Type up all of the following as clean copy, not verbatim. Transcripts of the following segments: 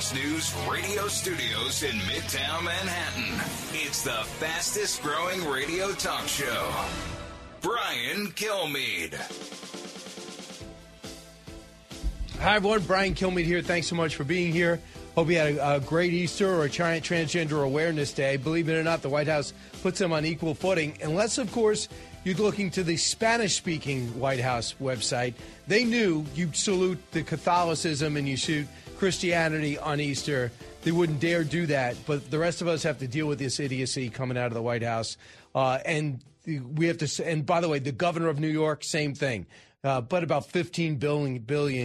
Fox News radio studios in Midtown Manhattan. It's the fastest growing radio talk show. Brian Kilmeade. Hi, everyone. Brian Kilmeade here. Thanks so much for being here. Hope you had a great Easter or a giant Transgender Awareness Day. Believe it or not, the White House puts them on equal footing. Unless, of course, you're looking to the Spanish-speaking White House website. They knew you'd salute the Catholicism and you salute Christianity on Easter. They wouldn't dare do that. But the rest of us have to deal with this idiocy coming out of the White House. And we have to. And by the way, the governor of New York, same thing. But about 15 billion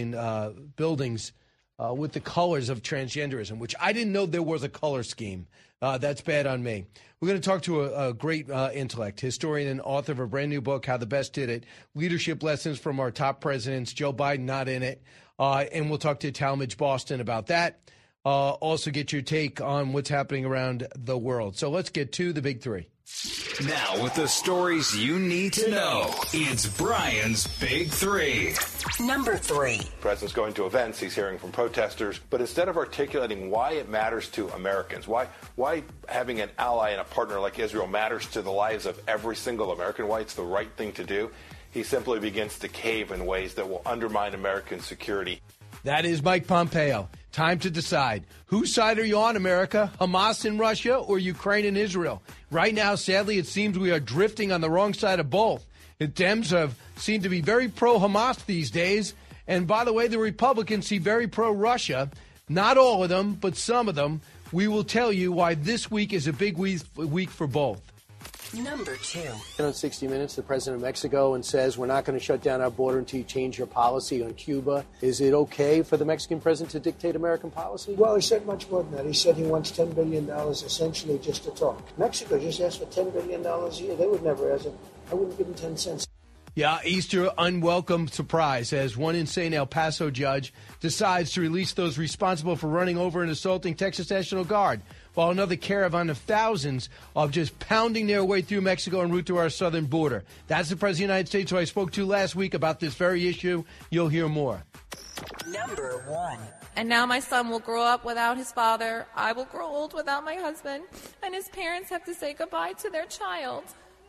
buildings with the colors of transgenderism, which I didn't know there was a color scheme. That's bad on me. We're going to talk to a great intellect, historian and author of a brand new book, How the Best Did It, Leadership Lessons from Our Top Presidents, Joe Biden not in it. And we'll talk to Talmadge Boston about that. Also get your take on what's happening around the world. So let's get to the big three. Now, with the stories you need to know, it's Brian's Big Three. Number 3. The president's going to events, he's hearing from protesters, but instead of articulating why it matters to Americans, why having an ally and a partner like Israel matters to the lives of every single American, why it's the right thing to do, he simply begins to cave in ways that will undermine American security. That is Mike Pompeo. Time to decide. Whose side are you on, America? Hamas in Russia or Ukraine and Israel? Right now, sadly, it seems we are drifting on the wrong side of both. The Dems seem to be very pro-Hamas these days. And by the way, the Republicans seem very pro-Russia. Not all of them, but some of them. We will tell you why this week is a big week for both. Number 2. On 60 Minutes, the president of Mexico and says we're not going to shut down our border until you change your policy on Cuba. Is it okay for the Mexican president to dictate American policy? Well, he said much more than that. He said he wants $10 billion essentially just to talk. Mexico just asked for $10 billion a year. They would never ask it. I wouldn't give them 10 cents. Yeah, Easter unwelcome surprise as one insane El Paso judge decides to release those responsible for running over and assaulting Texas National Guard, while another caravan of thousands are just pounding their way through Mexico en route to our southern border. That's the President of the United States who I spoke to last week about this very issue. You'll hear more. Number 1. And now my son will grow up without his father. I will grow old without my husband. And his parents have to say goodbye to their child.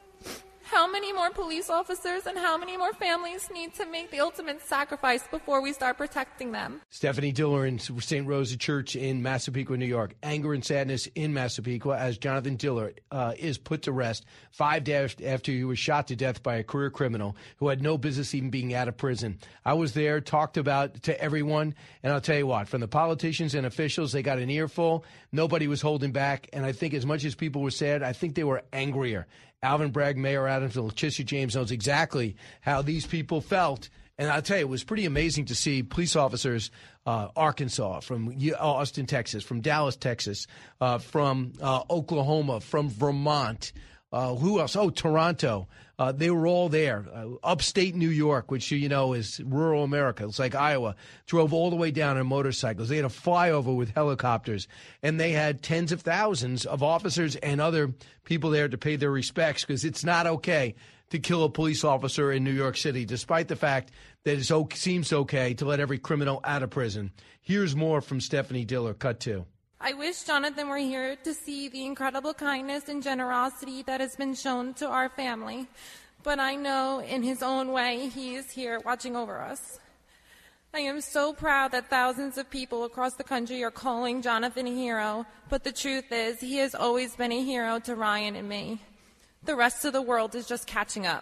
How many more police officers and how many more families need to make the ultimate sacrifice before we start protecting them? Stephanie Diller in St. Rosa Church in Massapequa, New York. Anger and sadness in Massapequa as Jonathan Diller is put to rest 5 days after he was shot to death by a career criminal who had no business even being out of prison. I was there, talked about to everyone, and I'll tell you what, from the politicians and officials, they got an earful. Nobody was holding back, and I think as much as people were sad, I think they were angrier. Alvin Bragg, Mayor Adamsville, Letitia James knows exactly how these people felt. And I'll tell you, it was pretty amazing to see police officers, Arkansas, from Austin, Texas, from Dallas, Texas, from Oklahoma, from Vermont. Who else? Oh, Toronto. They were all there. Upstate New York, which, you know, is rural America. It's like Iowa. Drove all the way down on motorcycles. They had a flyover with helicopters. And they had tens of thousands of officers and other people there to pay their respects because it's not okay to kill a police officer in New York City, despite the fact that it seems okay to let every criminal out of prison. Here's more from Stephanie Diller, cut 2. I wish Jonathan were here to see the incredible kindness and generosity that has been shown to our family. But I know in his own way he is here watching over us. I am so proud that thousands of people across the country are calling Jonathan a hero, but the truth is he has always been a hero to Ryan and me. The rest of the world is just catching up.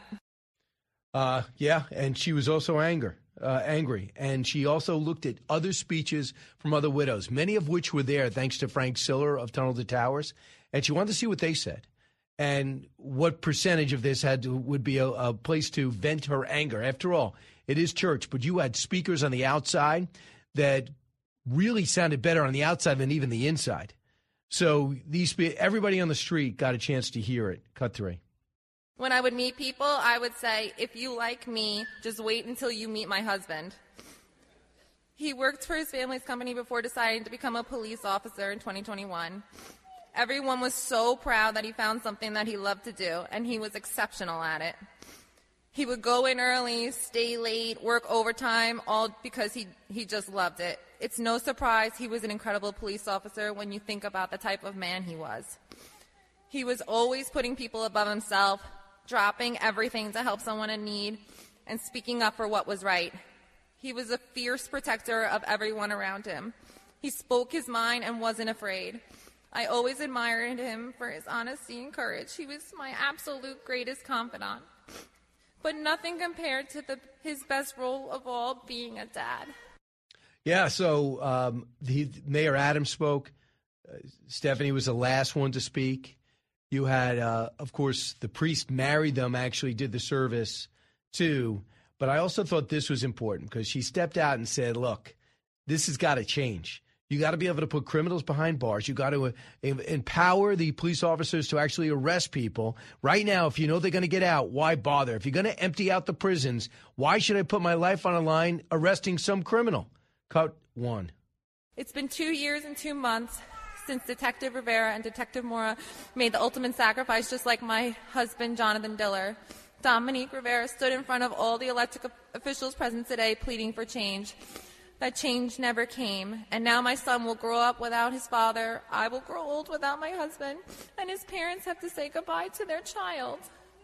Yeah, and she was also angry. And she also looked at other speeches from other widows, many of which were there thanks to Frank Siller of Tunnel to Towers. And she wanted to see what they said and what percentage of this would be a place to vent her anger. After all, it is church, but you had speakers on the outside that really sounded better on the outside than even the inside. So everybody on the street got a chance to hear it. Cut 3. When I would meet people, I would say, if you like me, just wait until you meet my husband. He worked for his family's company before deciding to become a police officer in 2021. Everyone was so proud that he found something that he loved to do, and he was exceptional at it. He would go in early, stay late, work overtime, all because he just loved it. It's no surprise he was an incredible police officer when you think about the type of man he was. He was always putting people above himself, dropping everything to help someone in need, and speaking up for what was right. He was a fierce protector of everyone around him. He spoke his mind and wasn't afraid. I always admired him for his honesty and courage. He was my absolute greatest confidant. But nothing compared to his best role of all, being a dad. Yeah, so Mayor Adams spoke. Stephanie was the last one to speak. You had, of course, the priest married them, actually did the service too. But I also thought this was important because she stepped out and said, look, this has got to change. You got to be able to put criminals behind bars. You got to empower the police officers to actually arrest people. Right now, if you know they're going to get out, why bother? If you're going to empty out the prisons, why should I put my life on the line arresting some criminal? Cut one. It's been 2 years and 2 months since Detective Rivera and Detective Mora made the ultimate sacrifice, just like my husband, Jonathan Diller. Dominique Rivera stood in front of all the elected officials present today pleading for change. That change never came, and now my son will grow up without his father. I will grow old without my husband, and his parents have to say goodbye to their child.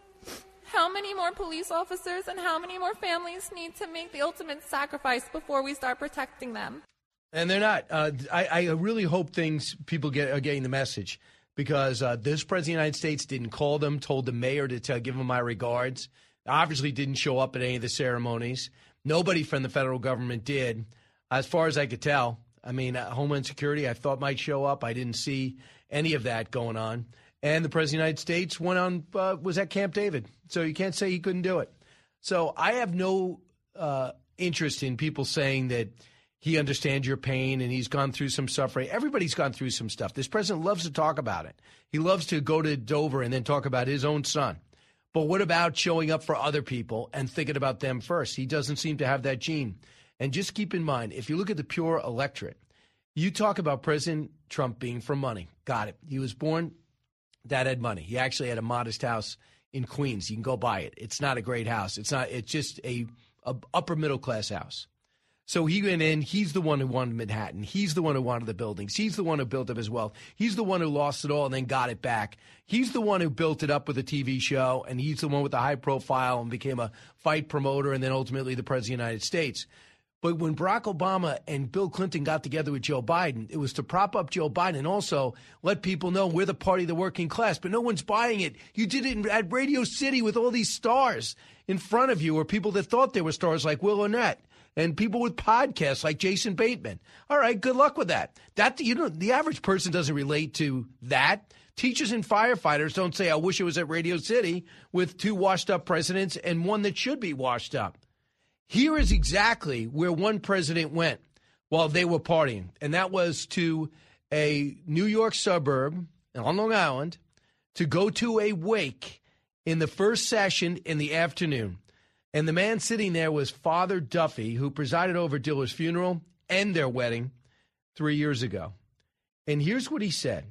How many more police officers and how many more families need to make the ultimate sacrifice before we start protecting them? And they're not. I really hope people are getting the message, because this president of the United States didn't call them, told the mayor to give them my regards. Obviously didn't show up at any of the ceremonies. Nobody from the federal government did. As far as I could tell, I mean, Homeland Security, I thought might show up. I didn't see any of that going on. And the President of the United States was at Camp David. So you can't say he couldn't do it. So I have no interest in people saying that he understands your pain and he's gone through some suffering. Everybody's gone through some stuff. This president loves to talk about it. He loves to go to Dover and then talk about his own son. But what about showing up for other people and thinking about them first? He doesn't seem to have that gene. And just keep in mind, if you look at the pure electorate, you talk about President Trump being for money. Got it. He was born, dad had money. He actually had a modest house in Queens. You can go buy it. It's not a great house. It's just a upper middle class house. So he went in. He's the one who wanted Manhattan. He's the one who wanted the buildings. He's the one who built up his wealth. He's the one who lost it all and then got it back. He's the one who built it up with a TV show, and he's the one with the high profile and became a fight promoter and then ultimately the president of the United States. But when Barack Obama and Bill Clinton got together with Joe Biden, it was to prop up Joe Biden and also let people know we're the party of the working class. But no one's buying it. You did it at Radio City with all these stars in front of you, or people that thought they were stars like Will Arnett, and people with podcasts like Jason Bateman. All right, good luck with that. The average person doesn't relate to that. Teachers and firefighters don't say, I wish it was at Radio City with two washed-up presidents and one that should be washed up. Here is exactly where one president went while they were partying, and that was to a New York suburb on Long Island to go to a wake in the first session in the afternoon. And the man sitting there was Father Duffy, who presided over Diller's funeral and their wedding 3 years ago. And here's what he said.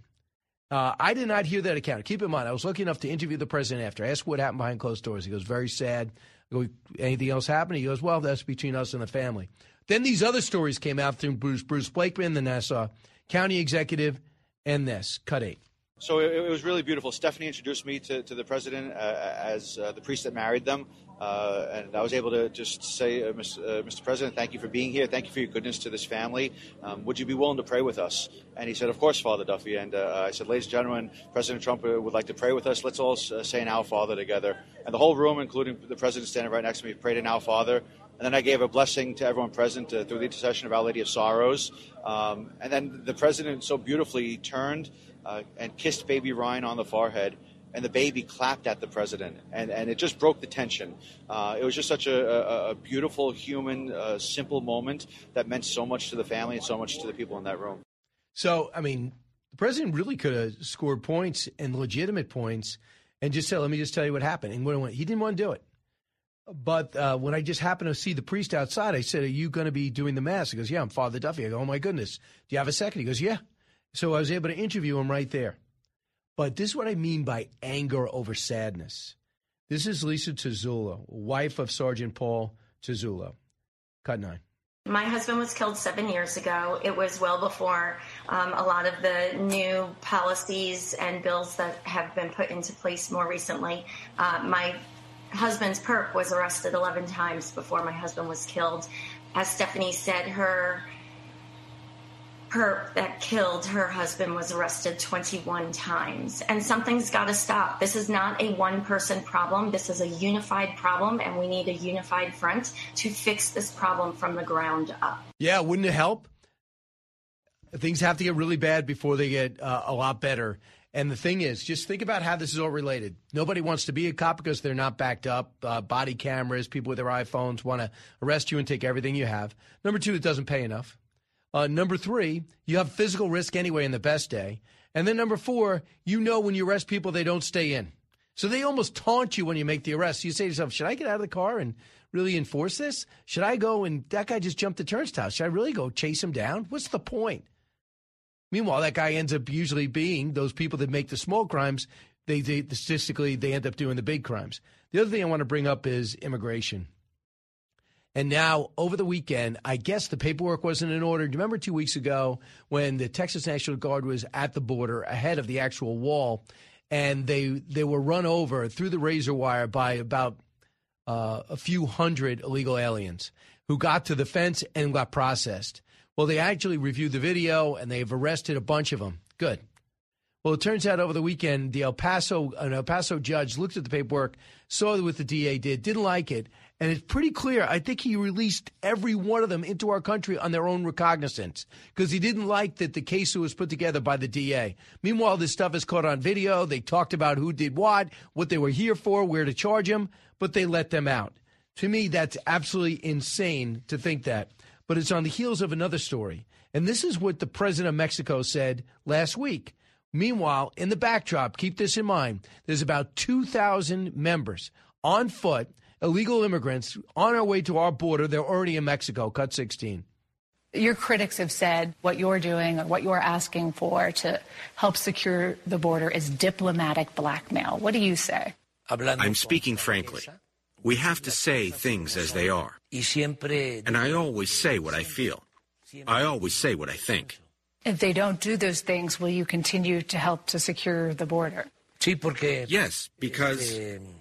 I did not hear that account. Keep in mind, I was lucky enough to interview the president after. I asked what happened behind closed doors. He goes, very sad. I go, anything else happened? He goes, well, that's between us and the family. Then these other stories came out through Bruce Blakeman, the Nassau County executive, and this. Cut 8. So it was really beautiful. Stephanie introduced me to the president as the priest that married them. And I was able to just say, Mr. President, thank you for being here. Thank you for your goodness to this family. Would you be willing to pray with us? And he said, of course, Father Duffy. And I said, ladies and gentlemen, President Trump would like to pray with us. Let's all say an Our Father together. And the whole room, including the president standing right next to me, prayed an Our Father. And then I gave a blessing to everyone present through the intercession of Our Lady of Sorrows. And then the president so beautifully turned and kissed baby Ryan on the forehead. And the baby clapped at the president, and it just broke the tension. It was just such a beautiful, human, simple moment that meant so much to the family and so much to the people in that room. So, I mean, the president really could have scored points and legitimate points and just said, let me just tell you what happened. And he didn't want to do it. But when I just happened to see the priest outside, I said, are you going to be doing the mass? He goes, yeah, I'm Father Duffy. I go, oh, my goodness. Do you have a second? He goes, yeah. So I was able to interview him right there. But this is what I mean by anger over sadness. This is Lisa Tuzzulo, wife of Sergeant Paul Tuzzulo. Cut 9. My husband was killed 7 years ago. It was well before a lot of the new policies and bills that have been put into place more recently. My husband's perp was arrested 11 times before my husband was killed. As Stephanie said, her perp that killed her husband was arrested 21 times. And something's got to stop. This is not a one-person problem. This is a unified problem, and we need a unified front to fix this problem from the ground up. Yeah, wouldn't it help? Things have to get really bad before they get a lot better. And the thing is, just think about how this is all related. Nobody wants to be a cop because they're not backed up. Body cameras, people with their iPhones want to arrest you and take everything you have. Number 2, it doesn't pay enough. Number 3, you have physical risk anyway in the best day. And then number 4, you know when you arrest people, they don't stay in. So they almost taunt you when you make the arrest. You say to yourself, should I get out of the car and really enforce this? Should I go and that guy just jumped the turnstile? Should I really go chase him down? What's the point? Meanwhile, that guy ends up usually being those people that make the small crimes. They statistically, they end up doing the big crimes. The other thing I want to bring up is immigration. And now, over the weekend, I guess the paperwork wasn't in order. Do you remember 2 weeks ago when the Texas National Guard was at the border ahead of the actual wall, and they were run over through the razor wire by about a few hundred illegal aliens who got to the fence and got processed? Well, they actually reviewed the video, and they've arrested a bunch of them. Good. Well, it turns out over the weekend, an El Paso judge looked at the paperwork, saw what the DA did, didn't like it, and it's pretty clear. I think he released every one of them into our country on their own recognizance because he didn't like that the case was put together by the DA. Meanwhile, this stuff is caught on video. They talked about who did what they were here for, where to charge them, but they let them out. To me, that's absolutely insane to think that. But it's on the heels of another story. And this is what the president of Mexico said last week. Meanwhile, in the backdrop, keep this in mind, there's about 2,000 members on foot, illegal immigrants, on our way to our border. They're already in Mexico. Cut 16. Your critics have said what you're doing or what you're asking for to help secure the border is diplomatic blackmail. What do you say? I'm speaking frankly. We have to say things as they are. And I always say what I feel. I always say what I think. If they don't do those things, will you continue to help to secure the border? Yes, because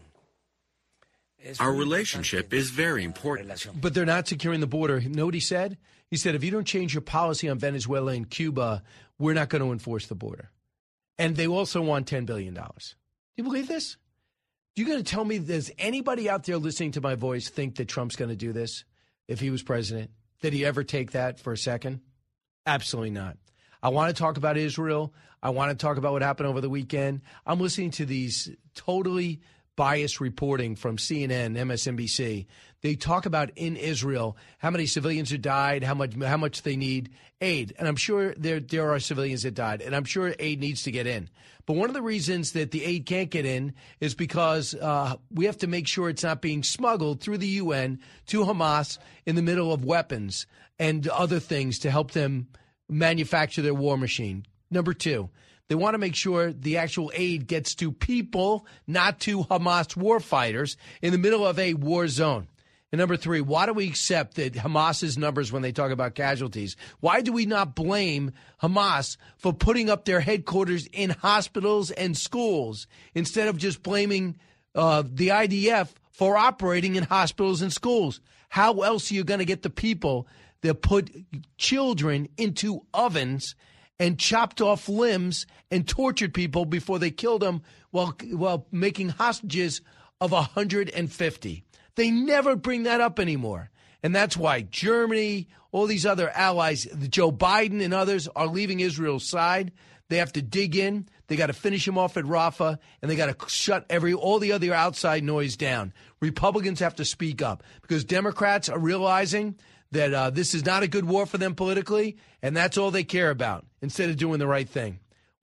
our relationship is very important. But they're not securing the border. You know what he said? He said, if you don't change your policy on Venezuela and Cuba, we're not going to enforce the border. And they also want $10 billion. Do you believe this? You're going to tell me, does anybody out there listening to my voice think that Trump's going to do this if he was president? Did he ever take that for a second? Absolutely not. I want to talk about Israel. I want to talk about what happened over the weekend. I'm listening to these totally biased reporting from CNN, MSNBC. They talk about in Israel how many civilians have died, how much they need aid. And I'm sure there are civilians that died, and I'm sure aid needs to get in. But one of the reasons that the aid can't get in is because we have to make sure it's not being smuggled through the UN to Hamas in the middle of weapons and other things to help them manufacture their war machine. Number 2, they want to make sure the actual aid gets to people, not to Hamas war fighters in the middle of a war zone. And number 3, why do we accept that Hamas's numbers when they talk about casualties? Why do we not blame Hamas for putting up their headquarters in hospitals and schools instead of just blaming the IDF for operating in hospitals and schools? How else are you going to get the people that put children into ovens and chopped off limbs and tortured people before they killed them while making hostages of 150? They never bring that up anymore. And that's why Germany, all these other allies, Joe Biden and others are leaving Israel's side. They have to dig in. They got to finish him off at Rafah, and they got to shut all the other outside noise down. Republicans have to speak up because Democrats are realizing that this is not a good war for them politically, and that's all they care about instead of doing the right thing.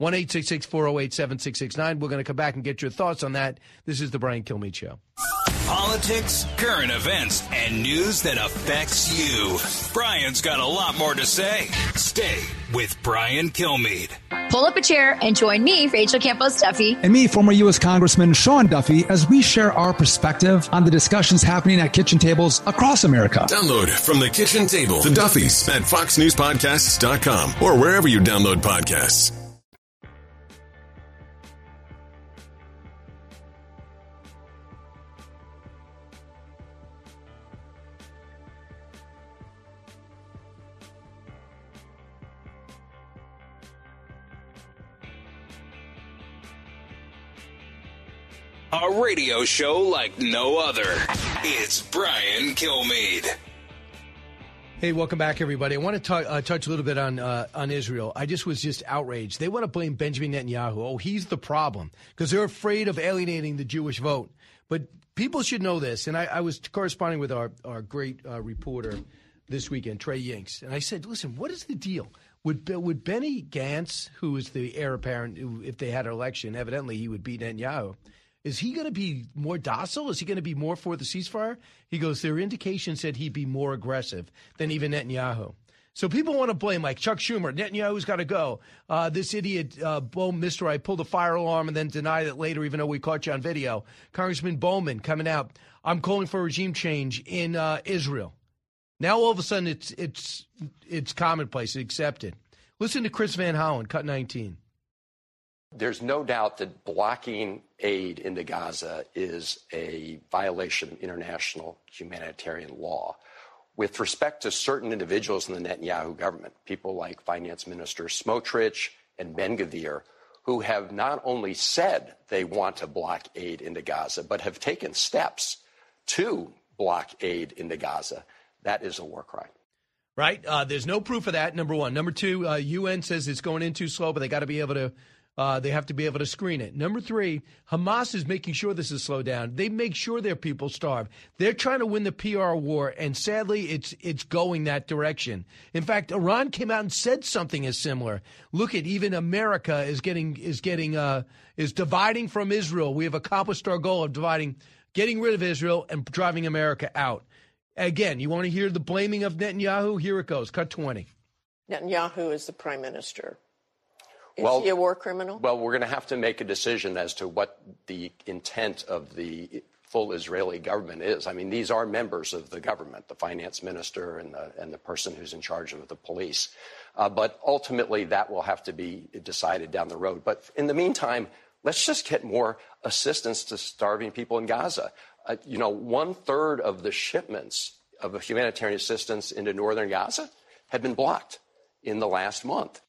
1-866-408-7669. We're going to come back and get your thoughts on that. This is the Brian Kilmeade Show. Politics, current events, and news that affects you. Brian's got a lot more to say. Stay with Brian Kilmeade. Pull up a chair and join me, Rachel Campos Duffy. And me, former U.S. Congressman Sean Duffy, as we share our perspective on the discussions happening at kitchen tables across America. Download From the Kitchen Table, The Duffys, at foxnewspodcasts.com or wherever you download podcasts. A radio show like no other. It's Brian Kilmeade. Hey, welcome back, everybody. I want to touch a little bit on Israel. I was just outraged. They want to blame Benjamin Netanyahu. Oh, he's the problem because they're afraid of alienating the Jewish vote. But people should know this. And I was corresponding with our great reporter this weekend, Trey Yinks. And I said, listen, what is the deal? Would Benny Gantz, who is the heir apparent, if they had an election, evidently he would beat Netanyahu. Is he going to be more docile? Is he going to be more for the ceasefire? He goes, there are indications that he'd be more aggressive than even Netanyahu. So people want to blame, like Chuck Schumer, Netanyahu's got to go. This idiot, Mr. I pulled a fire alarm and then denied it later, even though we caught you on video. Congressman Bowman coming out. I'm calling for regime change in Israel. Now all of a sudden it's commonplace, it's accepted. Listen to Chris Van Hollen, Cut 19. There's no doubt that blocking aid into Gaza is a violation of international humanitarian law. With respect to certain individuals in the Netanyahu government, people like Finance Minister Smotrich and Ben-Gvir, who have not only said they want to block aid into Gaza, but have taken steps to block aid into Gaza, that is a war crime. Right? There's no proof of that, number one. Number two, UN says it's going in too slow, but they got to be able to they have to be able to screen it. Number three, Hamas is making sure this is slowed down. They make sure their people starve. They're trying to win the PR war, and sadly, it's going that direction. In fact, Iran came out and said something as similar. Look at even America is dividing from Israel. We have accomplished our goal of getting rid of Israel and driving America out. Again, you want to hear the blaming of Netanyahu? Here it goes. Cut 20. Netanyahu is the prime minister. Is he a war criminal? Well, we're going to have to make a decision as to what the intent of the full Israeli government is. I mean, these are members of the government, the finance minister and the person who's in charge of the police. But ultimately, that will have to be decided down the road. But in the meantime, let's just get more assistance to starving people in Gaza. 1/3 of the shipments of humanitarian assistance into northern Gaza have been blocked in the last month.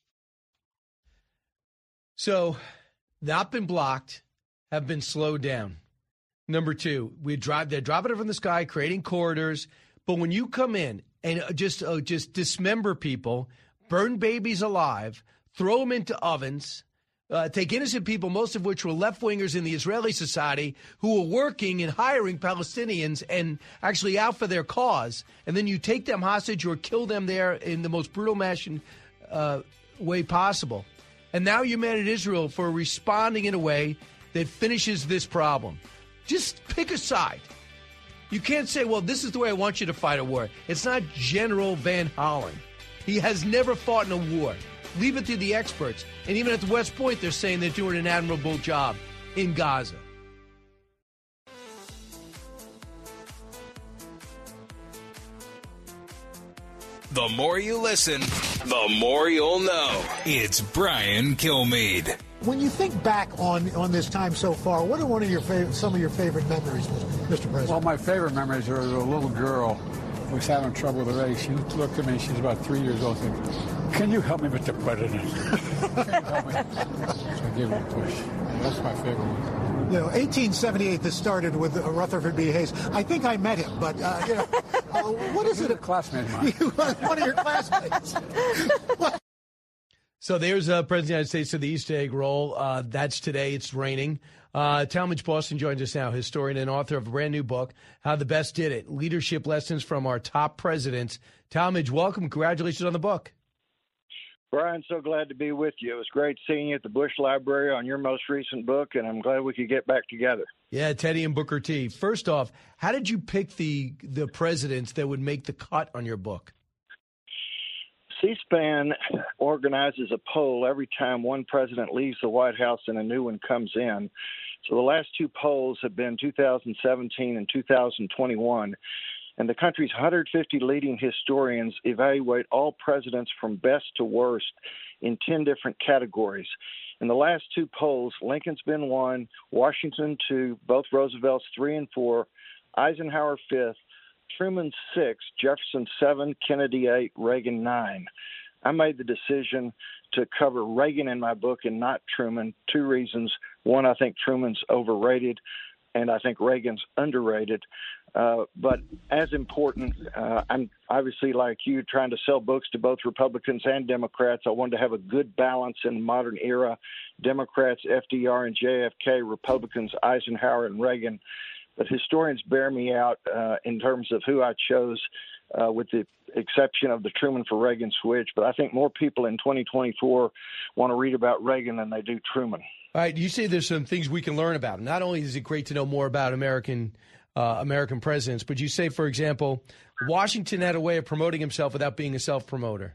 So, not been blocked, have been slowed down. Number two, they're dropping it from the sky, creating corridors. But when you come in and just dismember people, burn babies alive, throw them into ovens, take innocent people, most of which were left-wingers in the Israeli society, who were working and hiring Palestinians and actually out for their cause, and then you take them hostage or kill them there in the most brutal way possible. And now you're mad at Israel for responding in a way that finishes this problem. Just pick a side. You can't say, well, this is the way I want you to fight a war. It's not General Van Hollen. He has never fought in a war. Leave it to the experts. And even at the West Point, they're saying they're doing an admirable job in Gaza. The more you listen, the more you'll know. It's Brian Kilmeade. When you think back on this time so far, what are some of your favorite memories, Mr. President? Well, my favorite memories are the little girl who was having trouble with the race. She looked at me, she's about 3 years old, and said, "Can you help me with the president?" Can you help me? So I gave her a push. And that's my favorite one. 1878, this started with Rutherford B. Hayes. I think I met him, but, what is it? A classmate of mine. One of your classmates. So there's President of the United States to the Easter egg roll. That's today. It's raining. Talmadge Boston joins us now, historian and author of a brand new book, How the Best Did It, Leadership Lessons from Our Top Presidents. Talmadge, welcome. Congratulations on the book. Brian, so glad to be with you. It was great seeing you at the Bush Library on your most recent book, and I'm glad we could get back together. Yeah, Teddy and Booker T. First off, how did you pick the presidents that would make the cut on your book? C-SPAN organizes a poll every time one president leaves the White House and a new one comes in. So the last two polls have been 2017 and 2021. And the country's 150 leading historians evaluate all presidents from best to worst in 10 different categories. In the last two polls, Lincoln's been 1, Washington 2, both Roosevelt's 3 and 4, Eisenhower 5th, Truman 6, Jefferson 7, Kennedy 8, Reagan 9. I made the decision to cover Reagan in my book and not Truman. 2 reasons. One, I think Truman's overrated, and I think Reagan's underrated. But as important, I'm obviously, like you, trying to sell books to both Republicans and Democrats. I wanted to have a good balance in the modern era. Democrats, FDR and JFK, Republicans, Eisenhower and Reagan. But historians bear me out in terms of who I chose, with the exception of the Truman for Reagan switch. But I think more people in 2024 want to read about Reagan than they do Truman. All right. You say there's some things we can learn about. Not only is it great to know more about American presidents, but you say, for example, Washington had a way of promoting himself without being a self-promoter.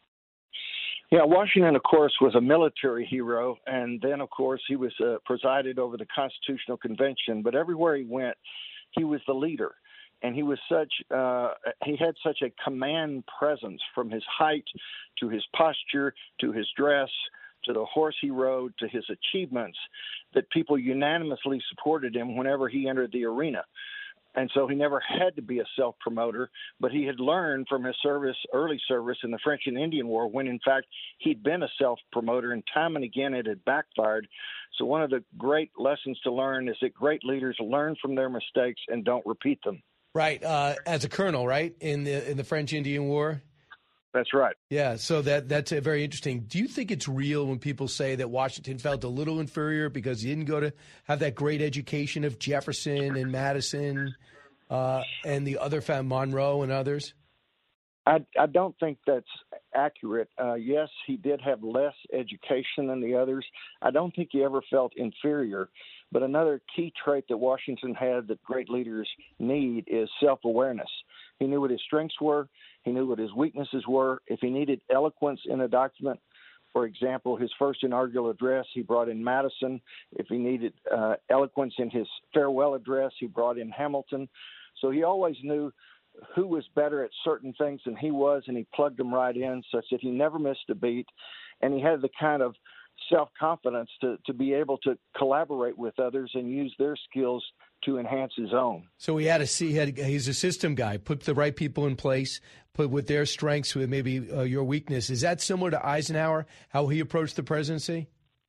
Yeah, Washington, of course, was a military hero, and then, of course, he was presided over the Constitutional Convention. But everywhere he went, he was the leader, and he was he had such a command presence, from his height to his posture to his dress to the horse he rode to his achievements, that people unanimously supported him whenever he entered the arena. And so he never had to be a self-promoter, but he had learned from his early service in the French and Indian War, when in fact he'd been a self-promoter, and time and again it had backfired. So one of the great lessons to learn is that great leaders learn from their mistakes and don't repeat them. Right. As a colonel, right, in the French Indian War. That's right. Yeah, so that's very interesting. Do you think it's real when people say that Washington felt a little inferior because he didn't go to have that great education of Jefferson and Madison and the other Monroe and others? I don't think that's accurate. Yes, he did have less education than the others. I don't think he ever felt inferior. But another key trait that Washington had that great leaders need is self-awareness. He knew what his strengths were. He knew what his weaknesses were. If he needed eloquence in a document, for example, his first inaugural address, he brought in Madison. If he needed eloquence in his farewell address, he brought in Hamilton. So he always knew who was better at certain things than he was, and he plugged them right in such that he never missed a beat. And he had the kind of self-confidence to be able to collaborate with others and use their skills to enhance his own. So he's a system guy, put the right people in place, put with their strengths with maybe your weakness. Is that similar to Eisenhower, how he approached the presidency?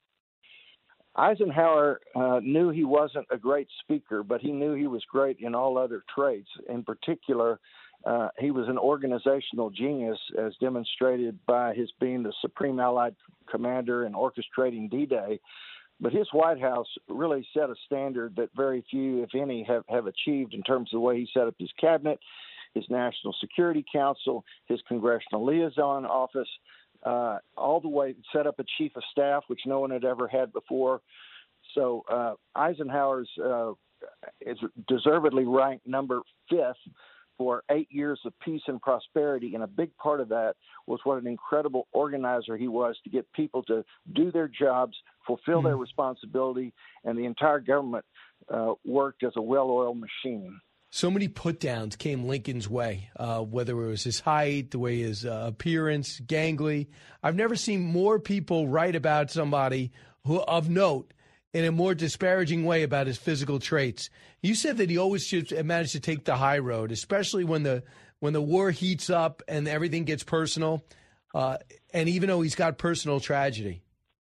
Eisenhower knew he wasn't a great speaker, but he knew he was great in all other traits. In particular, he was an organizational genius, as demonstrated by his being the Supreme Allied Commander and orchestrating D-Day. But his White House really set a standard that very few, if any, have achieved in terms of the way he set up his cabinet, his National Security Council, his Congressional Liaison Office, all the way set up a chief of staff, which no one had ever had before. So Eisenhower's is deservedly ranked number 5th for 8 years of peace and prosperity, and a big part of that was what an incredible organizer he was to get people to do their jobs, fulfill their responsibility, and the entire government worked as a well-oiled machine. So many put-downs came Lincoln's way, whether it was his height, the way his appearance, gangly. I've never seen more people write about somebody who of note in a more disparaging way about his physical traits. You said that he always managed to take the high road, especially when the war heats up and everything gets personal, and even though he's got personal tragedy.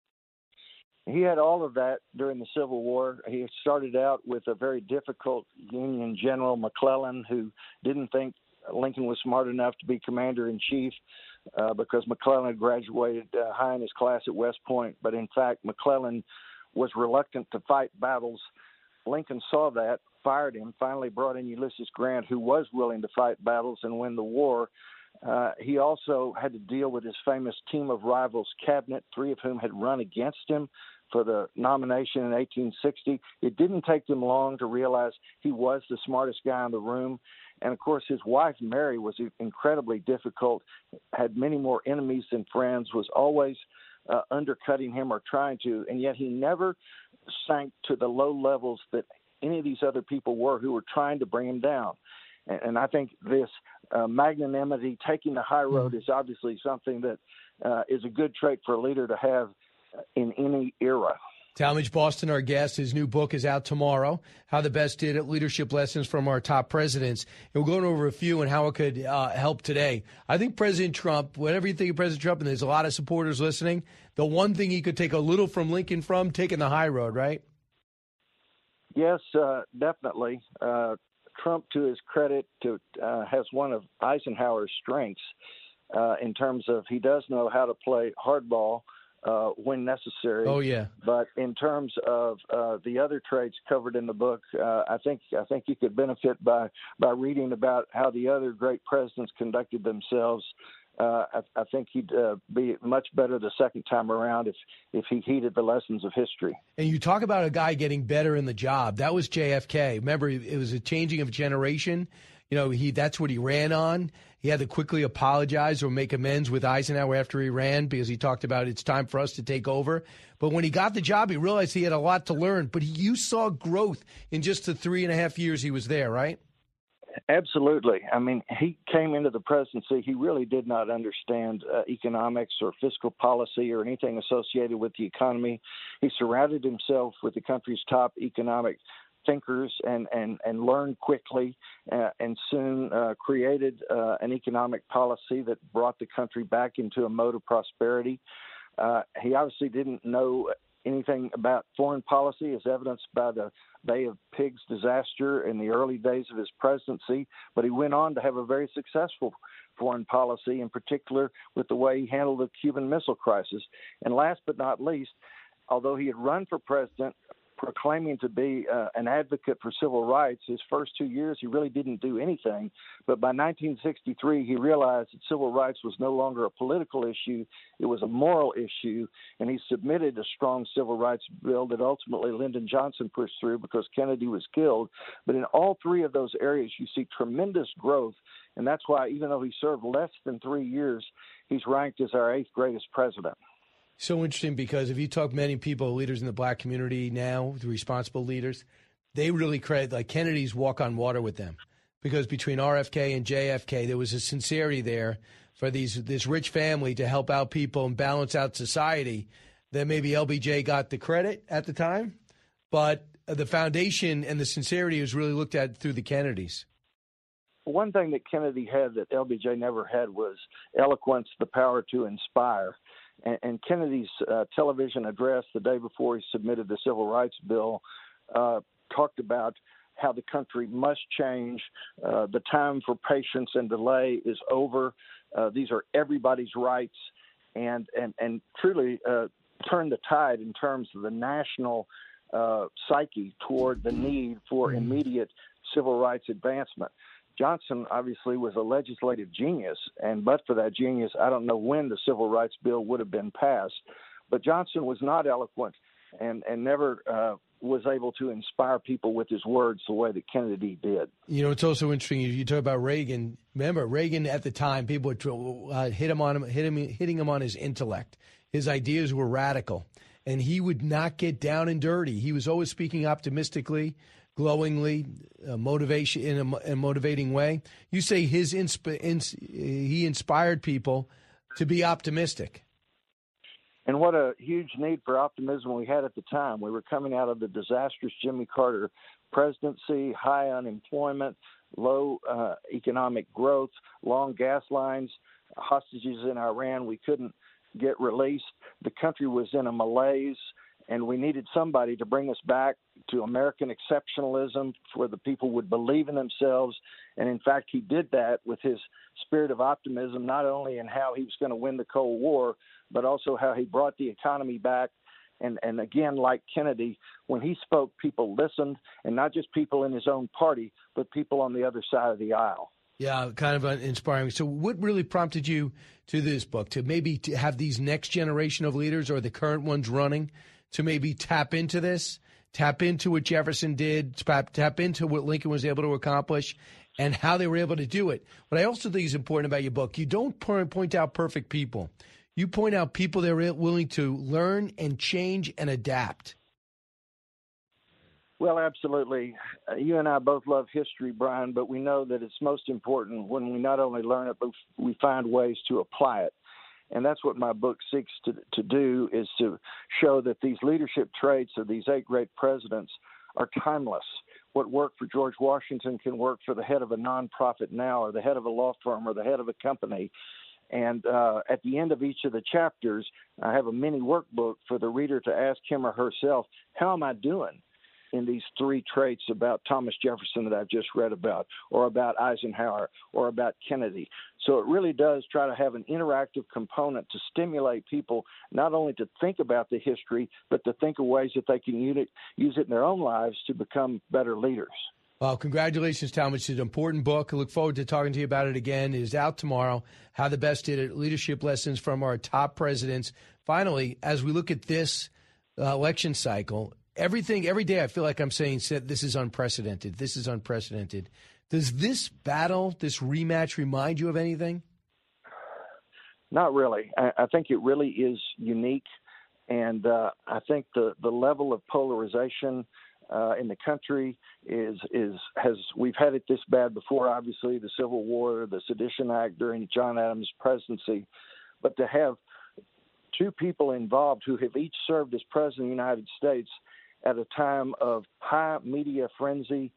He had all of that during the Civil War. He started out with a very difficult Union General, McClellan, who didn't think Lincoln was smart enough to be commander-in-chief because McClellan had graduated high in his class at West Point. But in fact, McClellan was reluctant to fight battles. Lincoln saw that, fired him, finally brought in Ulysses Grant, who was willing to fight battles and win the war. He also had to deal with his famous team of rivals cabinet, 3 of whom had run against him for the nomination in 1860. It didn't take them long to realize he was the smartest guy in the room, And, of course, his wife, Mary, was incredibly difficult, had many more enemies than friends, was always undercutting him or trying to, and yet he never sank to the low levels that any of these other people were who were trying to bring him down. And I think this magnanimity, taking the high road, is obviously something that is a good trait for a leader to have in any era. Talmadge Boston, our guest, his new book is out tomorrow, How the Best Did It, Leadership Lessons from Our Top Presidents. And we're going over a few and how it could help today. I think President Trump, whatever you think of President Trump, and there's a lot of supporters listening, the one thing he could take a little from Lincoln from, taking the high road, right? Yes, definitely. Trump, to his credit, has one of Eisenhower's strengths in terms of he does know how to play hardball when necessary. Oh, yeah. But in terms of the other traits covered in the book, I think you could benefit by reading about how the other great presidents conducted themselves. I think he'd be much better the second time around if he heeded the lessons of history. And you talk about a guy getting better in the job. That was JFK. Remember, it was a changing of generation. You know, that's what he ran on. He had to quickly apologize or make amends with Eisenhower after he ran because he talked about it's time for us to take over. But when he got the job, he realized he had a lot to learn. But you saw growth in just the 3.5 years he was there, right? Absolutely. I mean, he came into the presidency. He really did not understand economics or fiscal policy or anything associated with the economy. He surrounded himself with the country's top economic thinkers and learned quickly and soon created an economic policy that brought the country back into a mode of prosperity. He obviously didn't know anything about foreign policy, as evidenced by the Bay of Pigs disaster in the early days of his presidency, but he went on to have a very successful foreign policy, in particular with the way he handled the Cuban Missile Crisis. And last but not least, although he had run for president proclaiming to be an advocate for civil rights, his first 2 years he really didn't do anything. But by 1963, he realized that civil rights was no longer a political issue, it was a moral issue, and he submitted a strong civil rights bill that ultimately Lyndon Johnson pushed through because Kennedy was killed. But in all three of those areas, you see tremendous growth, and that's why even though he served less than 3 years, he's ranked as our 8th greatest president. So interesting, because if you talk many people, leaders in the black community now, the responsible leaders, they really credit, like Kennedy's walk on water with them. Because between RFK and JFK, there was a sincerity there for this rich family to help out people and balance out society. That maybe LBJ got the credit at the time, but the foundation and the sincerity was really looked at through the Kennedys. One thing that Kennedy had that LBJ never had was eloquence, the power to inspire. And Kennedy's television address the day before he submitted the Civil Rights Bill talked about how the country must change. The time for patience and delay is over. These are everybody's rights, and truly turn the tide in terms of the national psyche toward the need for immediate civil rights advancement. Johnson obviously was a legislative genius, but for that genius, I don't know when the Civil Rights Bill would have been passed. But Johnson was not eloquent and never was able to inspire people with his words the way that Kennedy did. You know, it's also interesting. You talk about Reagan. Remember, Reagan at the time, people would hitting him on his intellect. His ideas were radical, and he would not get down and dirty. He was always speaking optimistically, glowingly, motivation in a motivating way. You say he inspired people to be optimistic. And what a huge need for optimism we had at the time. We were coming out of the disastrous Jimmy Carter presidency, high unemployment, low economic growth, long gas lines, hostages in Iran we couldn't get released. The country was in a malaise, and we needed somebody to bring us back to American exceptionalism where the people would believe in themselves. And in fact, he did that with his spirit of optimism, not only in how he was going to win the Cold War, but also how he brought the economy back. And again, like Kennedy, when he spoke, people listened, and not just people in his own party, but people on the other side of the aisle. Yeah, kind of inspiring. So what really prompted you to this book, to maybe to have these next generation of leaders or the current ones running to maybe tap into this, tap into what Jefferson did, tap into what Lincoln was able to accomplish, and how they were able to do it. What I also think is important about your book, you don't point out perfect people. You point out people that are willing to learn and change and adapt. Well, absolutely. You and I both love history, Brian, but we know that it's most important when we not only learn it, but we find ways to apply it. And that's what my book seeks to do, is to show that these leadership traits of these 8 great presidents are timeless. What worked for George Washington can work for the head of a nonprofit now, or the head of a law firm, or the head of a company. And at the end of each of the chapters, I have a mini workbook for the reader to ask him or herself, how am I doing in these 3 traits about Thomas Jefferson that I've just read about, or about Eisenhower, or about Kennedy? So it really does try to have an interactive component to stimulate people not only to think about the history, but to think of ways that they can use it in their own lives to become better leaders. Well, congratulations, Talmadge. It's an important book. I look forward to talking to you about it again. It is out tomorrow, How the Best Did It, Leadership Lessons from Our Top Presidents. Finally, as we look at this election cycle, every day I feel like I'm saying this is unprecedented. This is unprecedented. Does this battle, this rematch, remind you of anything? Not really. I think it really is unique. And I think the level of polarization in the country we've had it this bad before, obviously, the Civil War, the Sedition Act during John Adams' presidency. But to have 2 people involved who have each served as president of the United States at a time of high media frenzy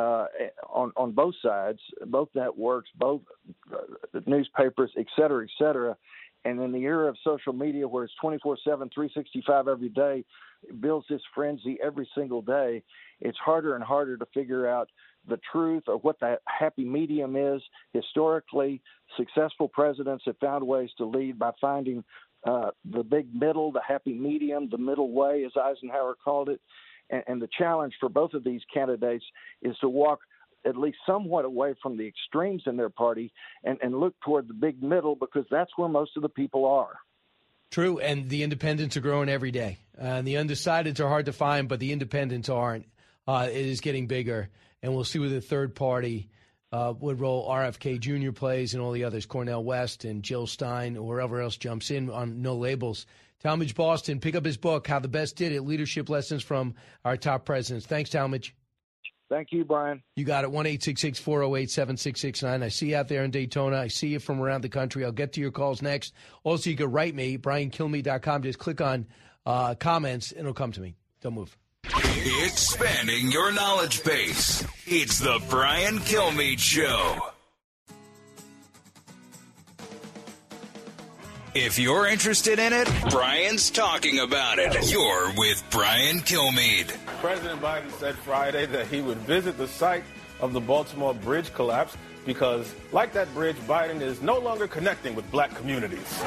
on both sides, both networks, both newspapers, et cetera, and in the era of social media where it's 24/7, 365 every day, it builds this frenzy every single day. It's harder and harder to figure out the truth or what that happy medium is. Historically, successful presidents have found ways to lead by finding the big middle, the happy medium, the middle way, as Eisenhower called it. And the challenge for both of these candidates is to walk at least somewhat away from the extremes in their party and look toward the big middle, because that's where most of the people are. True, and the independents are growing every day. The undecideds are hard to find, but the independents aren't. It is getting bigger, and we'll see where the third party what role RFK Jr. plays and all the others, Cornel West and Jill Stein, or wherever else jumps in on No Labels. Talmadge Boston, pick up his book, How the Best Did It, Leadership Lessons from Our Top Presidents. Thanks, Talmadge. Thank you, Brian. You got it, 1-866-408-7669. I see you out there in Daytona. I see you from around the country. I'll get to your calls next. Also, you can write me, BrianKilmeade.com. Just click on comments, and it'll come to me. Don't move. It's expanding your knowledge base. It's the Brian Kilmeade Show. If you're interested in it, Brian's talking about it. You're with Brian Kilmeade. President Biden said Friday that he would visit the site of the Baltimore bridge collapse because, like that bridge, Biden is no longer connecting with black communities.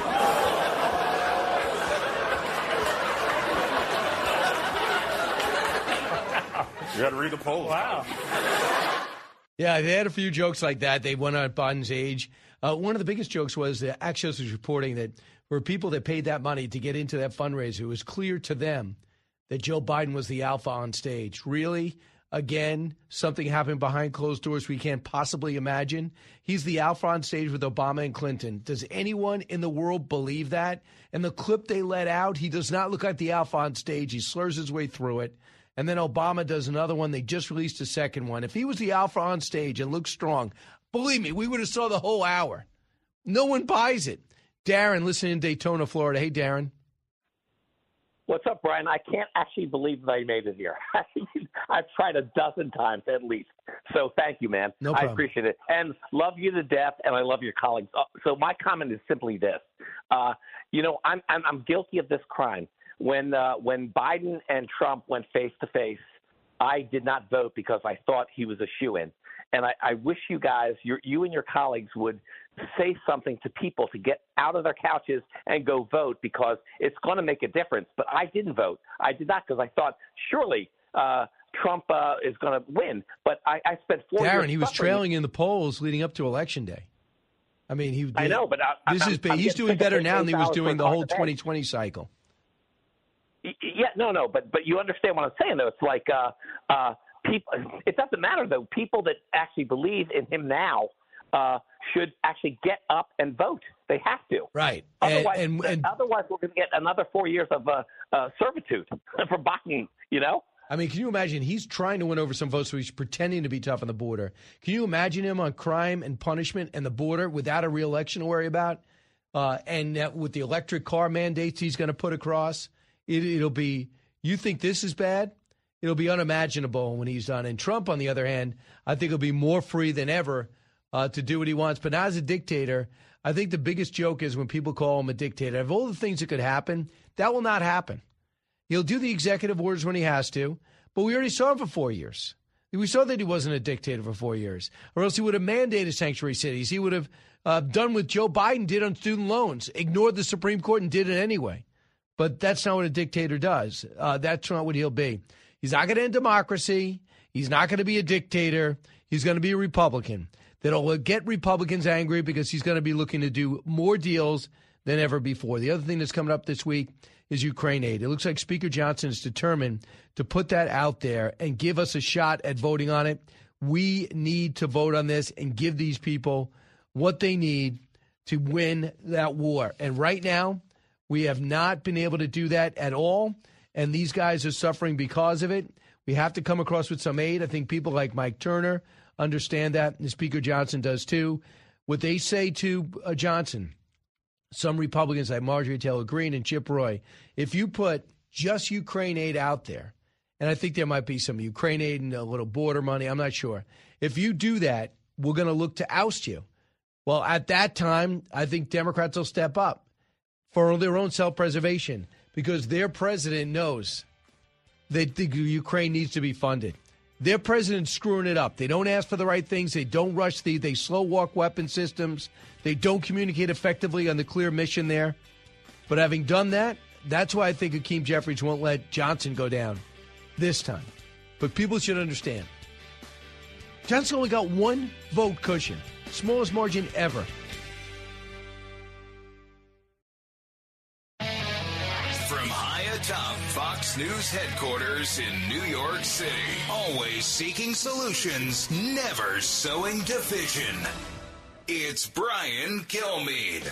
You got to read the poll. Wow. Yeah, they had a few jokes like that. They went on Biden's age. One of the biggest jokes was that Axios was reporting that for people that paid that money to get into that fundraiser, it was clear to them that Joe Biden was the alpha on stage. Really? Again, something happened behind closed doors we can't possibly imagine. He's the alpha on stage with Obama and Clinton. Does anyone in the world believe that? And the clip they let out, he does not look like the alpha on stage. He slurs his way through it. And then Obama does another one. They just released a second one. If he was the alpha on stage and looked strong, believe me, we would have saw the whole hour. No one buys it. Darren, listening in Daytona, Florida. Hey, Darren. What's up, Brian? I can't actually believe that I made it here. I've tried a dozen times at least. So thank you, man. No problem. I appreciate it. And love you to death, and I love your colleagues. So my comment is simply this. I'm guilty of this crime. When Biden and Trump went face-to-face, I did not vote because I thought he was a shoo-in. And I wish you guys, you and your colleagues would say something to people to get out of their couches and go vote, because it's going to make a difference. But I didn't vote. I did not, because I thought surely Trump is going to win. But I spent 4 years. Darren, he was trailing in the polls leading up to Election Day. I mean, I know, but he's doing better now than he was doing the whole 2020 cycle. Yeah, no, but you understand what I'm saying, though. It's like people. It doesn't matter, though. People that actually believe in him now should actually get up and vote. They have to. Right. Otherwise, and otherwise we're going to get another 4 years of servitude for Biden, you know? I mean, can you imagine? He's trying to win over some votes, so he's pretending to be tough on the border. Can you imagine him on crime and punishment and the border without a re-election to worry about? And with the electric car mandates he's going to put across, it'll be, you think this is bad? It'll be unimaginable when he's done. And Trump, on the other hand, I think will be more free than ever to do what he wants. But not as a dictator. I think the biggest joke is when people call him a dictator. Of all the things that could happen, that will not happen. He'll do the executive orders when he has to, but we already saw him for 4 years. We saw that he wasn't a dictator for 4 years, or else he would have mandated sanctuary cities. He would have done what Joe Biden did on student loans, ignored the Supreme Court and did it anyway. But that's not what a dictator does. That's not what he'll be. He's not going to end democracy. He's not going to be a dictator. He's going to be a Republican. That'll get Republicans angry because he's going to be looking to do more deals than ever before. The other thing that's coming up this week is Ukraine aid. It looks like Speaker Johnson is determined to put that out there and give us a shot at voting on it. We need to vote on this and give these people what they need to win that war. And right now, we have not been able to do that at all, and these guys are suffering because of it. We have to come across with some aid. I think people like Mike Turner understand that, and Speaker Johnson does too. What they say to Johnson, some Republicans like Marjorie Taylor Greene and Chip Roy, if you put just Ukraine aid out there, and I think there might be some Ukraine aid and a little border money, I'm not sure. If you do that, we're going to look to oust you. Well, at that time, I think Democrats will step up for their own self-preservation because their president knows that the Ukraine needs to be funded. Their president's screwing it up. They don't ask for the right things. They don't rush they slow walk weapon systems. They don't communicate effectively on the clear mission there. But having done that, that's why I think Hakeem Jeffries won't let Johnson go down this time. But people should understand. Johnson only got one vote cushion, smallest margin ever. From high atop Fox News headquarters in New York City, always seeking solutions, never sowing division. It's Brian Kilmeade.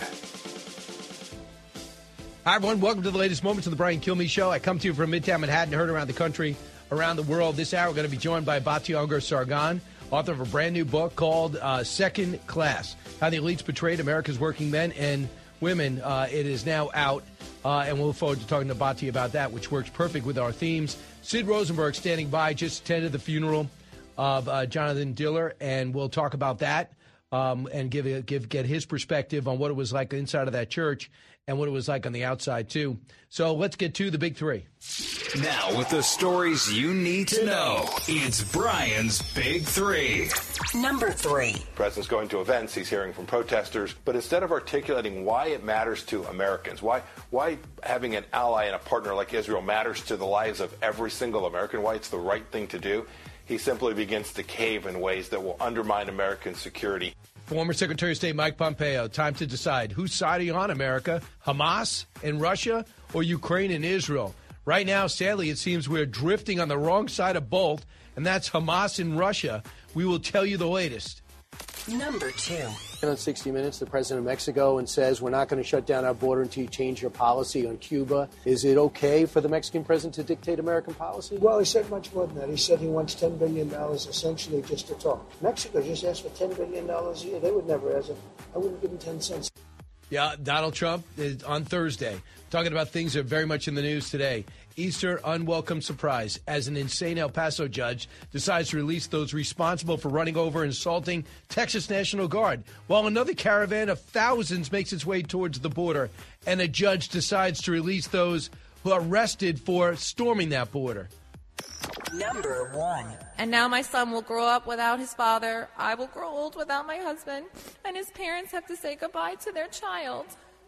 Hi, everyone. Welcome to the latest moments of the Brian Kilmeade Show. I come to you from Midtown Manhattan, heard around the country, around the world. This hour, we're going to be joined by Batya Ungar-Sargon, author of a brand new book called Second Class, How the Elites Betrayed America's Working Men and Women. It is now out, and we'll look forward to talking to Batya about that, which works perfect with our themes. Sid Rosenberg standing by, just attended the funeral of Jonathan Diller, and we'll talk about that and get his perspective on what it was like inside of that church and what it was like on the outside, too. So let's get to the big three. Now, with the stories you need to know, it's Brian's Big Three. Number 3. The president's going to events, he's hearing from protesters, but instead of articulating why it matters to Americans, why having an ally and a partner like Israel matters to the lives of every single American, why it's the right thing to do, he simply begins to cave in ways that will undermine American security. Former Secretary of State Mike Pompeo, time to decide whose side are you on, America? Hamas and Russia or Ukraine and Israel? Right now, sadly, it seems we're drifting on the wrong side of both, and that's Hamas and Russia. We will tell you the latest. Number 2. On 60 Minutes, the president of Mexico and says we're not going to shut down our border until you change your policy on Cuba. Is it okay for the Mexican president to dictate American policy? Well, he said much more than that. He said he wants $10 billion essentially just to talk. Mexico just asked for $10 billion a year. They would never ask it. I wouldn't give them 10 cents. Yeah, Donald Trump is on Thursday talking about things that are very much in the news today. Easter unwelcome surprise as an insane El Paso judge decides to release those responsible for running over and assaulting Texas National Guard, while another caravan of thousands makes its way towards the border, and a judge decides to release those who are arrested for storming that border. Number 1. And now my son will grow up without his father. I will grow old without my husband. And his parents have to say goodbye to their child.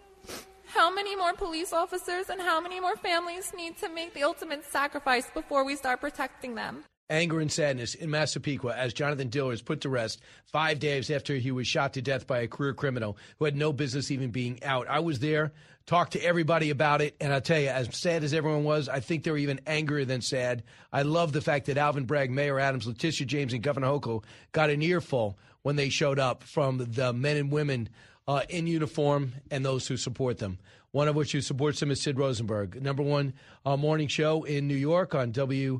How many more police officers and how many more families need to make the ultimate sacrifice before we start protecting them? anger and sadness in Massapequa as Jonathan Diller is put to rest 5 days after he was shot to death by a career criminal who had no business even being out. I was there, talked to everybody about it, and I'll tell you, as sad as everyone was, I think they were even angrier than sad. I love the fact that Alvin Bragg, Mayor Adams, Letitia James, and Governor Hochul got an earful when they showed up from the men and women in uniform and those who support them. One of which who supports them is Sid Rosenberg, number one morning show in New York on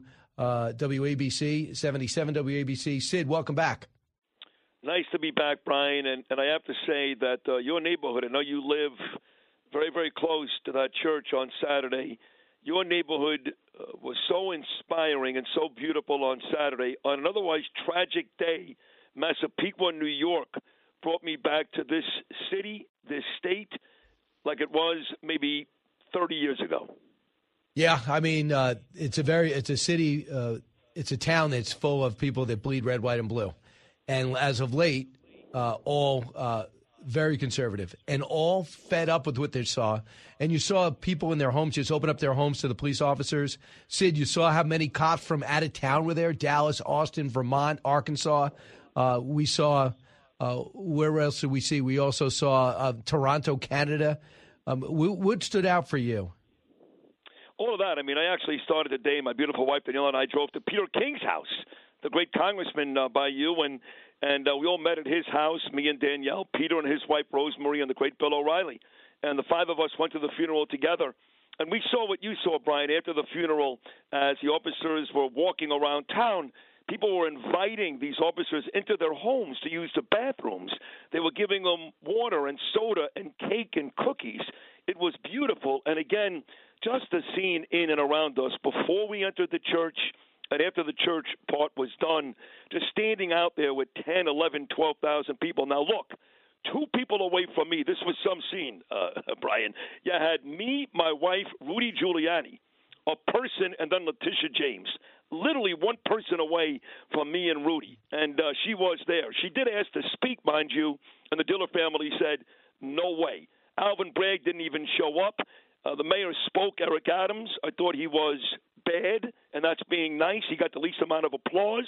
WABC, 77 WABC. Sid, welcome back. Nice to be back, Brian. And I have to say that your neighborhood, I know you live very, very close to that church on Saturday. Your neighborhood was so inspiring and so beautiful on Saturday. On an otherwise tragic day, Massapequa, New York, brought me back to this city, this state, like it was maybe 30 years ago. Yeah, I mean, it's a city, it's a town that's full of people that bleed red, white, and blue. And as of late, all very conservative and all fed up with what they saw. And you saw people in their homes just open up their homes to the police officers. Sid, you saw how many cops from out of town were there, Dallas, Austin, Vermont, Arkansas. We saw, where else did we see? We also saw Toronto, Canada. What stood out for you? All of that. I mean, I actually started the day, my beautiful wife, Danielle, and I drove to Peter King's house, the great congressman by you, and we all met at his house, me and Danielle, Peter and his wife, Rosemary, and the great Bill O'Reilly. And the five of us went to the funeral together. And we saw what you saw, Brian, after the funeral, as the officers were walking around town. People were inviting these officers into their homes to use the bathrooms. They were giving them water and soda and cake and cookies. It was beautiful. And again, just the scene in and around us before we entered the church and after the church part was done, just standing out there with 10, 11, 12,000 people. Now, look, 2 people away from me, this was some scene, Brian. You had me, my wife, Rudy Giuliani, a person, and then Letitia James. Literally one person away from me and Rudy, and she was there. She did ask to speak, mind you, and the Diller family said, no way. Alvin Bragg didn't even show up. The mayor spoke, Eric Adams. I thought he was bad, and that's being nice. He got the least amount of applause.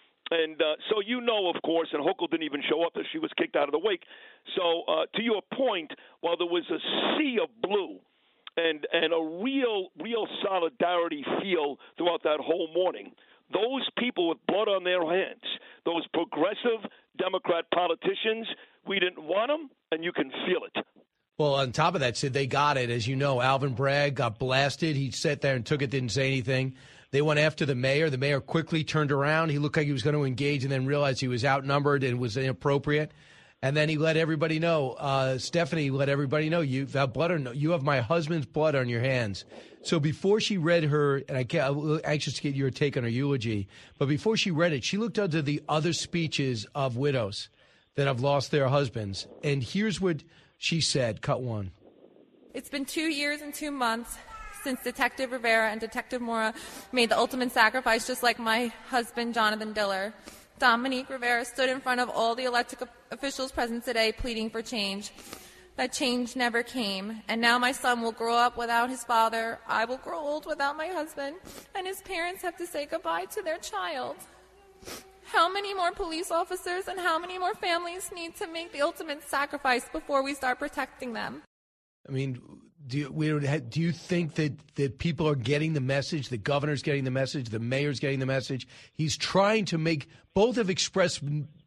And so you know, of course, and Hochul didn't even show up as she was kicked out of the wake. So to your point, while there was a sea of blue and a real solidarity feel throughout that whole morning, those people with blood on their hands, those progressive Democrat politicians, we didn't want them, and you can feel it. Well, on top of that, Sid, they got it. As you know, Alvin Bragg got blasted. He sat there and took it, didn't say anything. They went after the mayor. The mayor quickly turned around. He looked like he was going to engage and then realized he was outnumbered and was inappropriate. And then he let everybody know. Stephanie let everybody know, you have blood on, you have my husband's blood on your hands. So before she read her, and I'm anxious to get your take on her eulogy, but before she read it, she looked under the other speeches of widows that have lost their husbands. And here's what she said, cut one. It's been 2 years and 2 months since Detective Rivera and Detective Mora made the ultimate sacrifice, just like my husband, Jonathan Diller. Dominique Rivera stood in front of all the elected officials present today pleading for change. That change never came, and now my son will grow up without his father. I will grow old without my husband, and his parents have to say goodbye to their child. How many more police officers and how many more families need to make the ultimate sacrifice before we start protecting them? I mean, do you think that people are getting the message, the governor's getting the message, the mayor's getting the message? He's trying to make, both have expressed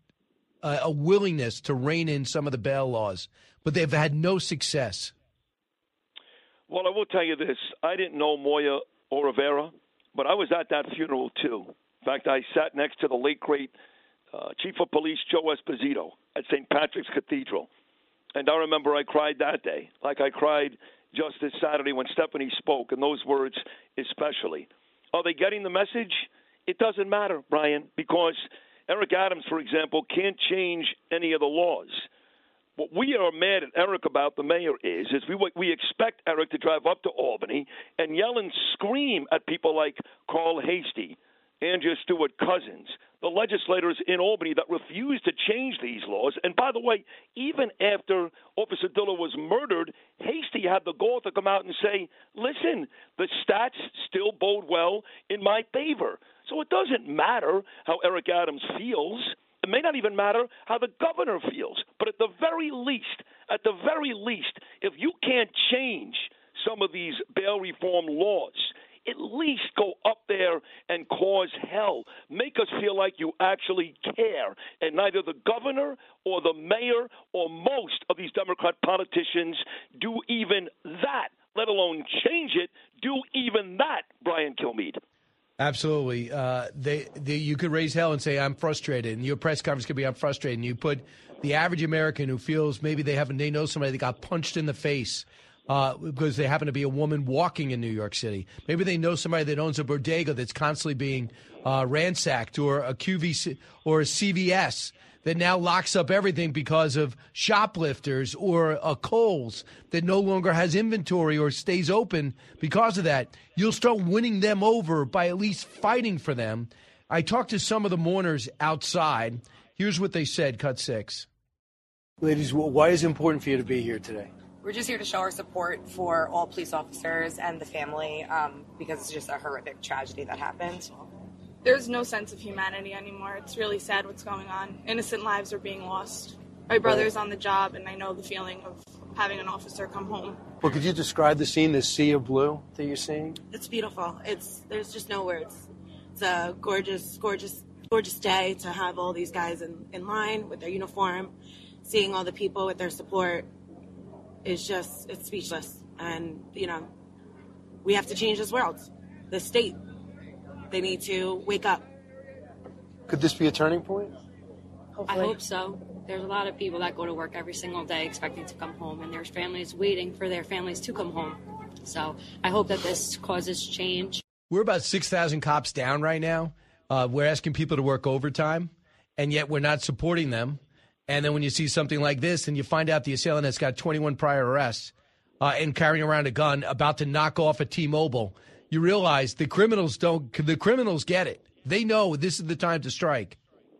a willingness to rein in some of the bail laws, but they've had no success. Well, I will tell you this. I didn't know Moya or Rivera, but I was at that funeral too. In fact, I sat next to the late, great Chief of Police Joe Esposito at St. Patrick's Cathedral. And I remember I cried that day, like I cried just this Saturday when Stephanie spoke, and those words especially. Are they getting the message? It doesn't matter, Brian, because Eric Adams, for example, can't change any of the laws. What we are mad at Eric about, the mayor, is we expect Eric to drive up to Albany and yell and scream at people like Carl Hastie, Andrea Stewart-Cousins, the legislators in Albany that refused to change these laws. And by the way, even after Officer Diller was murdered, Hastie had the gall to come out and say, listen, the stats still bode well in my favor. So it doesn't matter how Eric Adams feels. It may not even matter how the governor feels. But at the very least, if you can't change some of these bail reform laws, at least go up there and cause hell. Make us feel like you actually care. And neither the governor or the mayor or most of these Democrat politicians do even that, let alone change it, do even that, Brian Kilmeade. Absolutely. You could raise hell and say, I'm frustrated. And your press conference could be, I'm frustrated. And you put the average American who feels maybe they know somebody that got punched in the face because they happen to be a woman walking in New York City. Maybe they know somebody that owns a bodega that's constantly being ransacked, or a QVC or a CVS that now locks up everything because of shoplifters, or a Kohl's that no longer has inventory or stays open because of that. You'll start winning them over by at least fighting for them. I talked to some of the mourners outside. Here's what they said, cut 6. Ladies, why is it important for you to be here today? We're just here to show our support for all police officers and the family because it's just a horrific tragedy that happened. There's no sense of humanity anymore. It's really sad what's going on. Innocent lives are being lost. My brother's on the job, and I know the feeling of having an officer come home. Well, could you describe the scene, the sea of blue that you're seeing? It's beautiful. There's just no words. It's a gorgeous, gorgeous, gorgeous day to have all these guys in line with their uniform, seeing all the people with their support. It's speechless. And, we have to change this world. The state. They need to wake up. Could this be a turning point? Hopefully. I hope so. There's a lot of people that go to work every single day expecting to come home, and there's families waiting for their families to come home. So I hope that this causes change. We're about 6,000 cops down right now. We're asking people to work overtime, and yet we're not supporting them. And then when you see something like this and you find out the assailant has got 21 prior arrests and carrying around a gun, about to knock off a T-Mobile, you realize the criminals get it. They know this is the time to strike.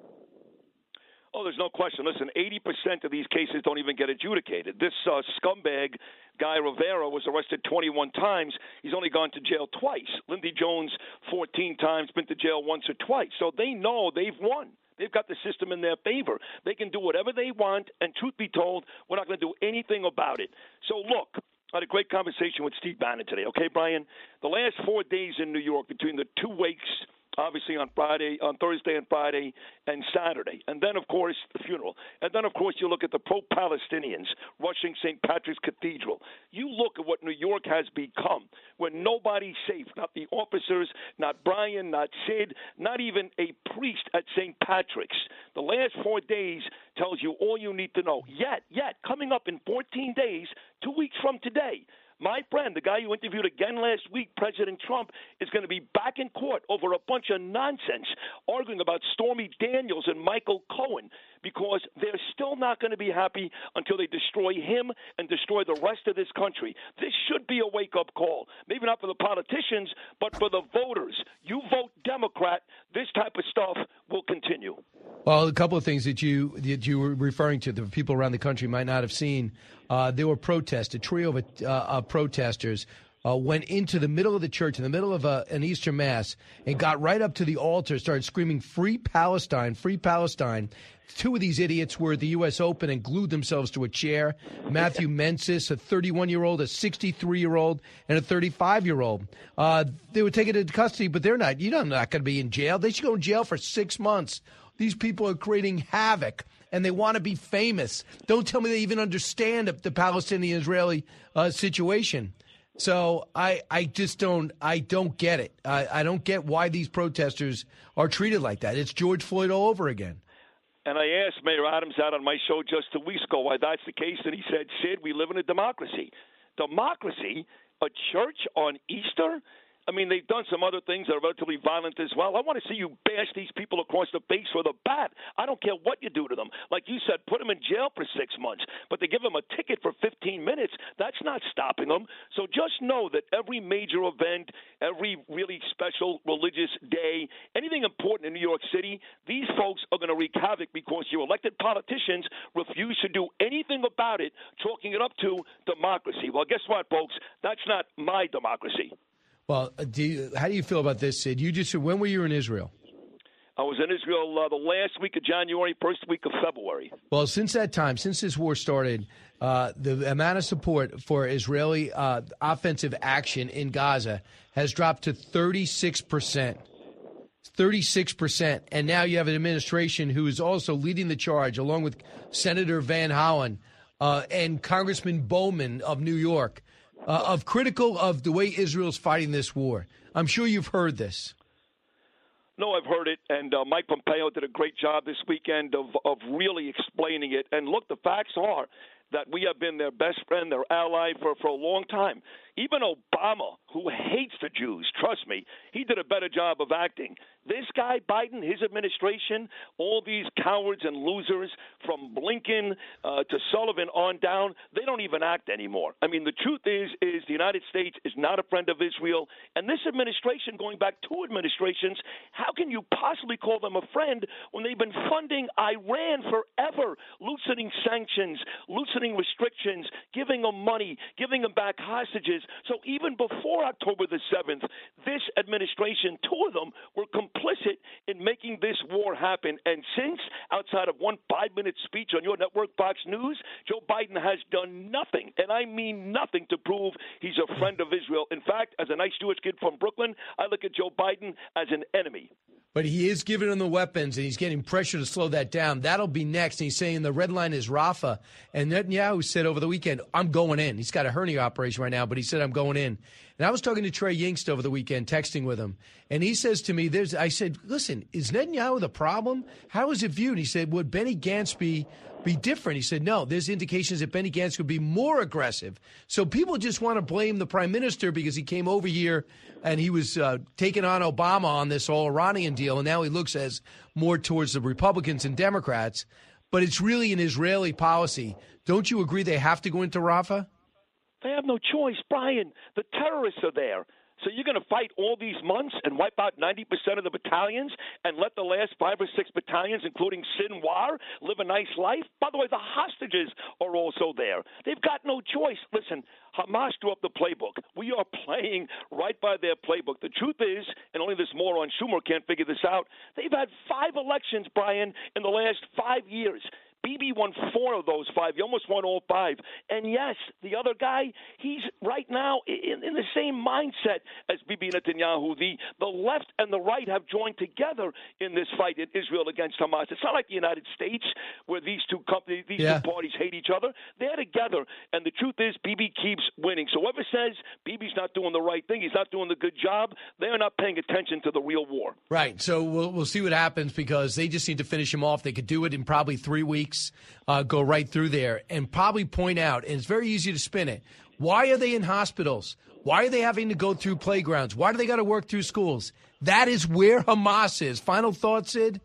Oh, there's no question. Listen, 80% of these cases don't even get adjudicated. This scumbag guy Rivera was arrested 21 times. He's only gone to jail twice. Lindy Jones 14 times, been to jail once or twice. So they know they've won. They've got the system in their favor. They can do whatever they want, and truth be told, we're not going to do anything about it. So look, I had a great conversation with Steve Bannon today. Okay, Brian? The last 4 days in New York, between the two wakes, obviously on Thursday and Friday and Saturday. And then, of course, the funeral. And then, of course, you look at the pro-Palestinians rushing St. Patrick's Cathedral. You look at what New York has become, where nobody's safe, not the officers, not Brian, not Sid, not even a priest at St. Patrick's. The last 4 days tells you all you need to know. Yet, coming up in 14 days, 2 weeks from today, my friend, the guy you interviewed again last week, President Trump, is going to be back in court over a bunch of nonsense, arguing about Stormy Daniels and Michael Cohen, because they're still not going to be happy until they destroy him and destroy the rest of this country. This should be a wake-up call, maybe not for the politicians, but for the voters. You vote Democrat, this type of stuff will continue. Well, a couple of things that you were referring to, the people around the country might not have seen. There were protests. A trio of protesters went into the middle of the church, in the middle of an Easter Mass, and got right up to the altar, started screaming, "Free Palestine, free Palestine." Two of these idiots were at the U.S. Open and glued themselves to a chair. Matthew Mensis, a 31-year-old, a 63-year-old, and a 35-year-old. They were taken into custody, but they're not. You're not going to be in jail. They should go in jail for 6 months. These people are creating havoc, and they want to be famous. Don't tell me they even understand the Palestinian-Israeli situation. So I don't get it. I don't get why these protesters are treated like that. It's George Floyd all over again. And I asked Mayor Adams out on my show just 2 weeks ago why that's the case, and he said, "Sid, we live in a democracy." Democracy? A church on Easter? I mean, they've done some other things that are relatively violent as well. I want to see you bash these people across the face with a bat. I don't care what you do to them. Like you said, put them in jail for 6 months. But they give them a ticket for 15 minutes. That's not stopping them. So just know that every major event, every really special religious day, anything important in New York City, these folks are going to wreak havoc because your elected politicians refuse to do anything about it, chalking it up to democracy. Well, guess what, folks? That's not my democracy. Well, how do you feel about this, Sid? When were you in Israel? I was in Israel the last week of January, first week of February. Well, since that time, since this war started, the amount of support for Israeli offensive action in Gaza has dropped to 36%. 36%. And now you have an administration who is also leading the charge, along with Senator Van Hollen and Congressman Bowman of New York, of critical of the way Israel's fighting this war. I'm sure you've heard this. No, I've heard it, and Mike Pompeo did a great job this weekend of really explaining it. And look, the facts are that we have been their best friend, their ally for a long time. Even Obama, who hates the Jews, trust me, he did a better job of acting. This guy, Biden, his administration, all these cowards and losers from Blinken to Sullivan on down, they don't even act anymore. I mean, the truth is the United States is not a friend of Israel. And this administration, going back 2 administrations, how can you possibly call them a friend when they've been funding Iran forever, loosening sanctions, loosening restrictions, giving them money, giving them back hostages? So even before October the 7th, this administration, 2 of them, were complicit in making this war happen. And since, outside of one 5-minute speech on your network, Fox News, Joe Biden has done nothing, and I mean nothing, to prove he's a friend of Israel. In fact, as a nice Jewish kid from Brooklyn, I look at Joe Biden as an enemy. But he is giving them the weapons, and he's getting pressure to slow that down. That'll be next. And he's saying the red line is Rafah. And Netanyahu said over the weekend, I'm going in. He's got a hernia operation right now, but he said, I'm going in. And I was talking to Trey Yingst over the weekend, texting with him. And he says to me, I said, listen, is Netanyahu the problem? How is it viewed? He said, would Benny Gantz be different? He said, no, there's indications that Benny Gantz would be more aggressive. So people just want to blame the prime minister because he came over here and he was taking on Obama on this whole Iranian deal, and now he looks as more towards the Republicans and Democrats. But it's really an Israeli policy. Don't you agree they have to go into Rafah? They have no choice, Brian. The terrorists are there. So you're going to fight all these months and wipe out 90% of the battalions and let the last 5 or 6 battalions, including Sinwar, live a nice life? By the way, the hostages are also there. They've got no choice. Listen, Hamas drew up the playbook. We are playing right by their playbook. The truth is, and only this moron Schumer can't figure this out, they've had 5 elections, Brian, in the last 5 years. Bibi won 4 of those 5. He almost won all 5. And yes, the other guy, he's right now in the same mindset as Bibi Netanyahu. The left and the right have joined together in this fight in Israel against Hamas. It's not like the United States where these two companies, two parties hate each other. They're together. And the truth is, Bibi keeps winning. So whoever says Bibi's not doing the right thing, he's not doing the good job, they're not paying attention to the real war. Right. So we'll see what happens, because they just need to finish him off. They could do it in probably 3 weeks. Go right through there and probably point out, and it's very easy to spin it, why are they in hospitals? Why are they having to go through playgrounds? Why do they got to work through schools? That is where Hamas is. Final thought, Sid?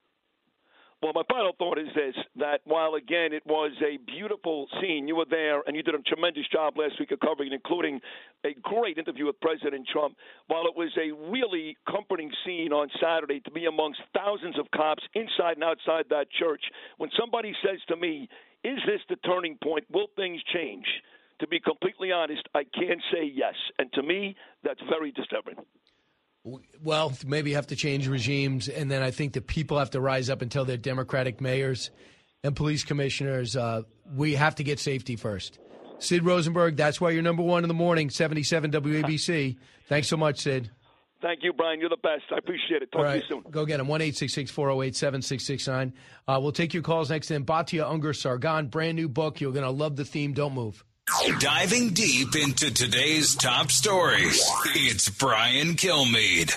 Well, my final thought is this, that while, again, it was a beautiful scene, you were there and you did a tremendous job last week of covering, including a great interview with President Trump. While it was a really comforting scene on Saturday to be amongst thousands of cops inside and outside that church, when somebody says to me, is this the turning point? Will things change? To be completely honest, I can't say yes. And to me, that's very disturbing. Well, maybe have to change regimes, and then I think the people have to rise up and tell their Democratic mayors and police commissioners, we have to get safety first. Sid Rosenberg, that's why you're number 1 in the morning, 77 WABC. Thanks so much, Sid. Thank you, Brian. You're the best. I appreciate it. Talk to you soon. Go get him, 1-866-408-7669. We'll take your calls next. Then Batya Ungar-Sargon, brand new book. You're going to love the theme. Don't move. Diving deep into today's top stories, it's Brian Kilmeade.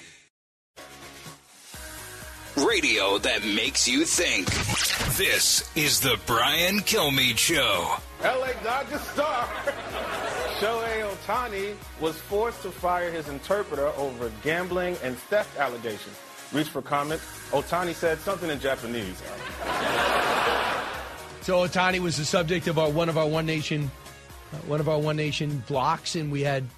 Radio that makes you think. This is the Brian Kilmeade Show. LA Dodgers star Shohei Ohtani was forced to fire his interpreter over gambling and theft allegations. Reached for comment. Ohtani said something in Japanese. So Ohtani was the subject of one of our One Nation blocks, and we had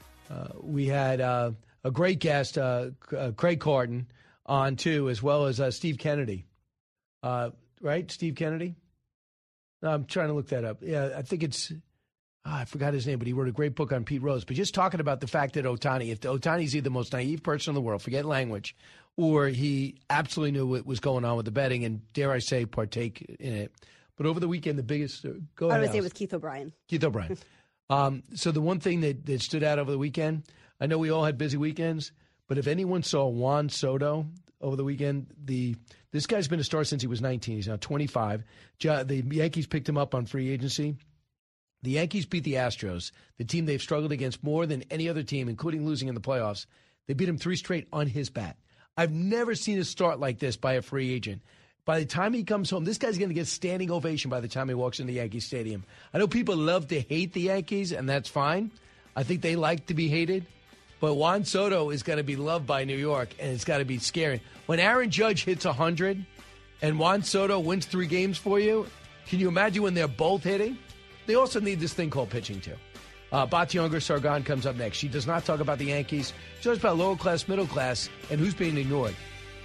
a great guest, Craig Carton, on too, as well as Steve Kennedy. Right, Steve Kennedy? No, I'm trying to look that up. Yeah, I think it's I forgot his name, but he wrote a great book on Pete Rose. But just talking about the fact that if Ohtani's either the most naive person in the world, forget language, or he absolutely knew what was going on with the betting and, dare I say, partake in it. But over the weekend, the biggest go ahead. I would say it was Keith O'Brien. Keith O'Brien. So the one thing that stood out over the weekend, I know we all had busy weekends, but if anyone saw Juan Soto over the weekend, this guy's been a star since he was 19. He's now 25. The Yankees picked him up on free agency. The Yankees beat the Astros, the team they've struggled against more than any other team, including losing in the playoffs. They beat him 3 straight on his bat. I've never seen a start like this by a free agent. By the time he comes home, this guy's going to get standing ovation by the time he walks into Yankee Stadium. I know people love to hate the Yankees, and that's fine. I think they like to be hated. But Juan Soto is going to be loved by New York, and it's got to be scary. When Aaron Judge hits 100 and Juan Soto wins 3 games for you, can you imagine when they're both hitting? They also need this thing called pitching, too. Batyanga Sargon comes up next. She does not talk about the Yankees. She talks about lower class, middle class, and who's being ignored.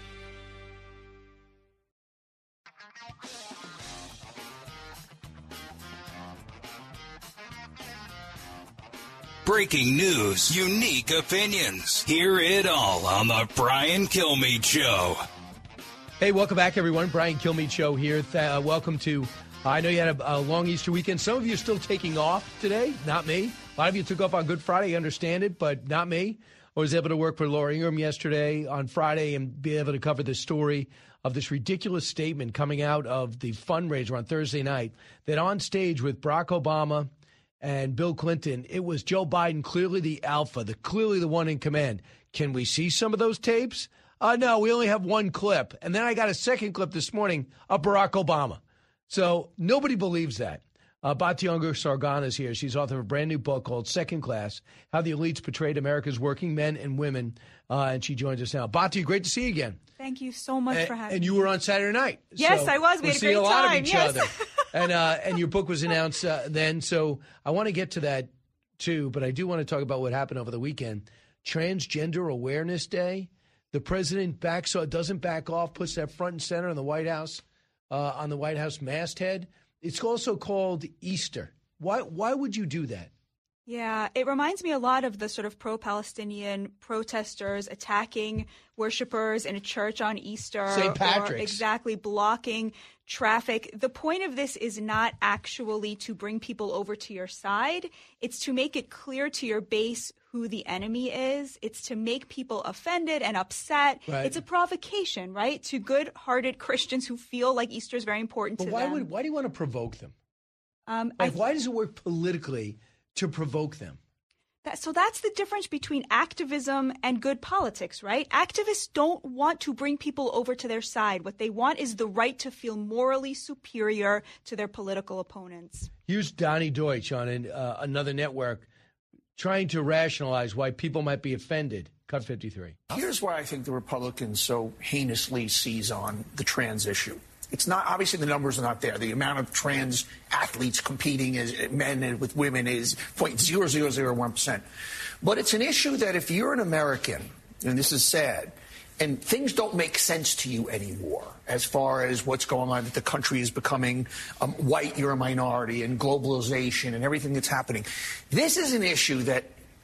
Breaking news, unique opinions. Hear it all on the Brian Kilmeade Show. Hey, welcome back, everyone. Brian Kilmeade Show here. Welcome to... I know you had a long Easter weekend. Some of you are still taking off today. Not me. A lot of you took off on Good Friday. I understand it, but not me. I was able to work for Laura Ingraham yesterday on Friday and be able to cover the story of this ridiculous statement coming out of the fundraiser on Thursday night that on stage with Barack Obama and Bill Clinton, it was Joe Biden, clearly the alpha, clearly the one in command. Can we see some of those tapes? No, we only have one clip. And then I got a second clip this morning of Barack Obama. So nobody believes that. Batyanga Sargon is here. She's author of a brand new book called Second Class, How the Elites Betrayed America's Working Men and Women. And she joins us now. Bati, great to see you again. Thank you so much for having me. And you were on Saturday night. Yes, so I was. We had a great time. We'll see a lot of each yes. other. And your book was announced then. So I want to get to that, too. But I do want to talk about what happened over the weekend. Transgender Awareness Day. The president doesn't back off, puts that front and center in the White House. On the White House masthead. It's also called Easter. Why would you do that? Yeah, it reminds me a lot of the sort of pro-Palestinian protesters attacking worshipers in a church on Easter. St. Patrick's. Or exactly, blocking traffic. The point of this is not actually to bring people over to your side. It's to make it clear to your base who the enemy is. It's to make people offended and upset. Right. It's a provocation, right, to good-hearted Christians who feel like Easter is very important to them. Why do you want to provoke them? Why does it work politically to provoke them? So that's the difference between activism and good politics, right? Activists don't want to bring people over to their side. What they want is the right to feel morally superior to their political opponents. Here's Donnie Deutsch on another network trying to rationalize why people might be offended. Cut 53. Here's why I think the Republicans so heinously seize on the trans issue. It's not, obviously the numbers are not there. The amount of trans athletes competing as men and with women is 0.0001%. But it's an issue that if you're an American, and this is sad, and things don't make sense to you anymore as far as what's going on, that the country is becoming white, you're a minority, and globalization and everything that's happening. This is an issue that,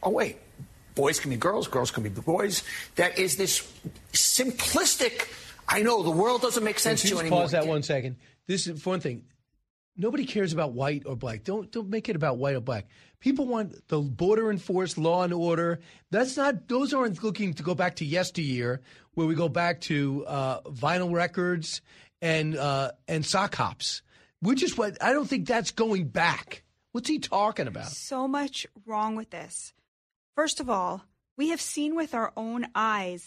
boys can be girls, girls can be boys. That is this simplistic, I know the world doesn't make sense to you anymore. Pause that 1 second. This is one thing. Nobody cares about white or black. Don't make it about white or black. People want the border enforced, law and order. Those aren't looking to go back to yesteryear, where we go back to vinyl records and sock hops, which is what I don't think that's going back. What's he talking about? So much wrong with this. First of all, we have seen with our own eyes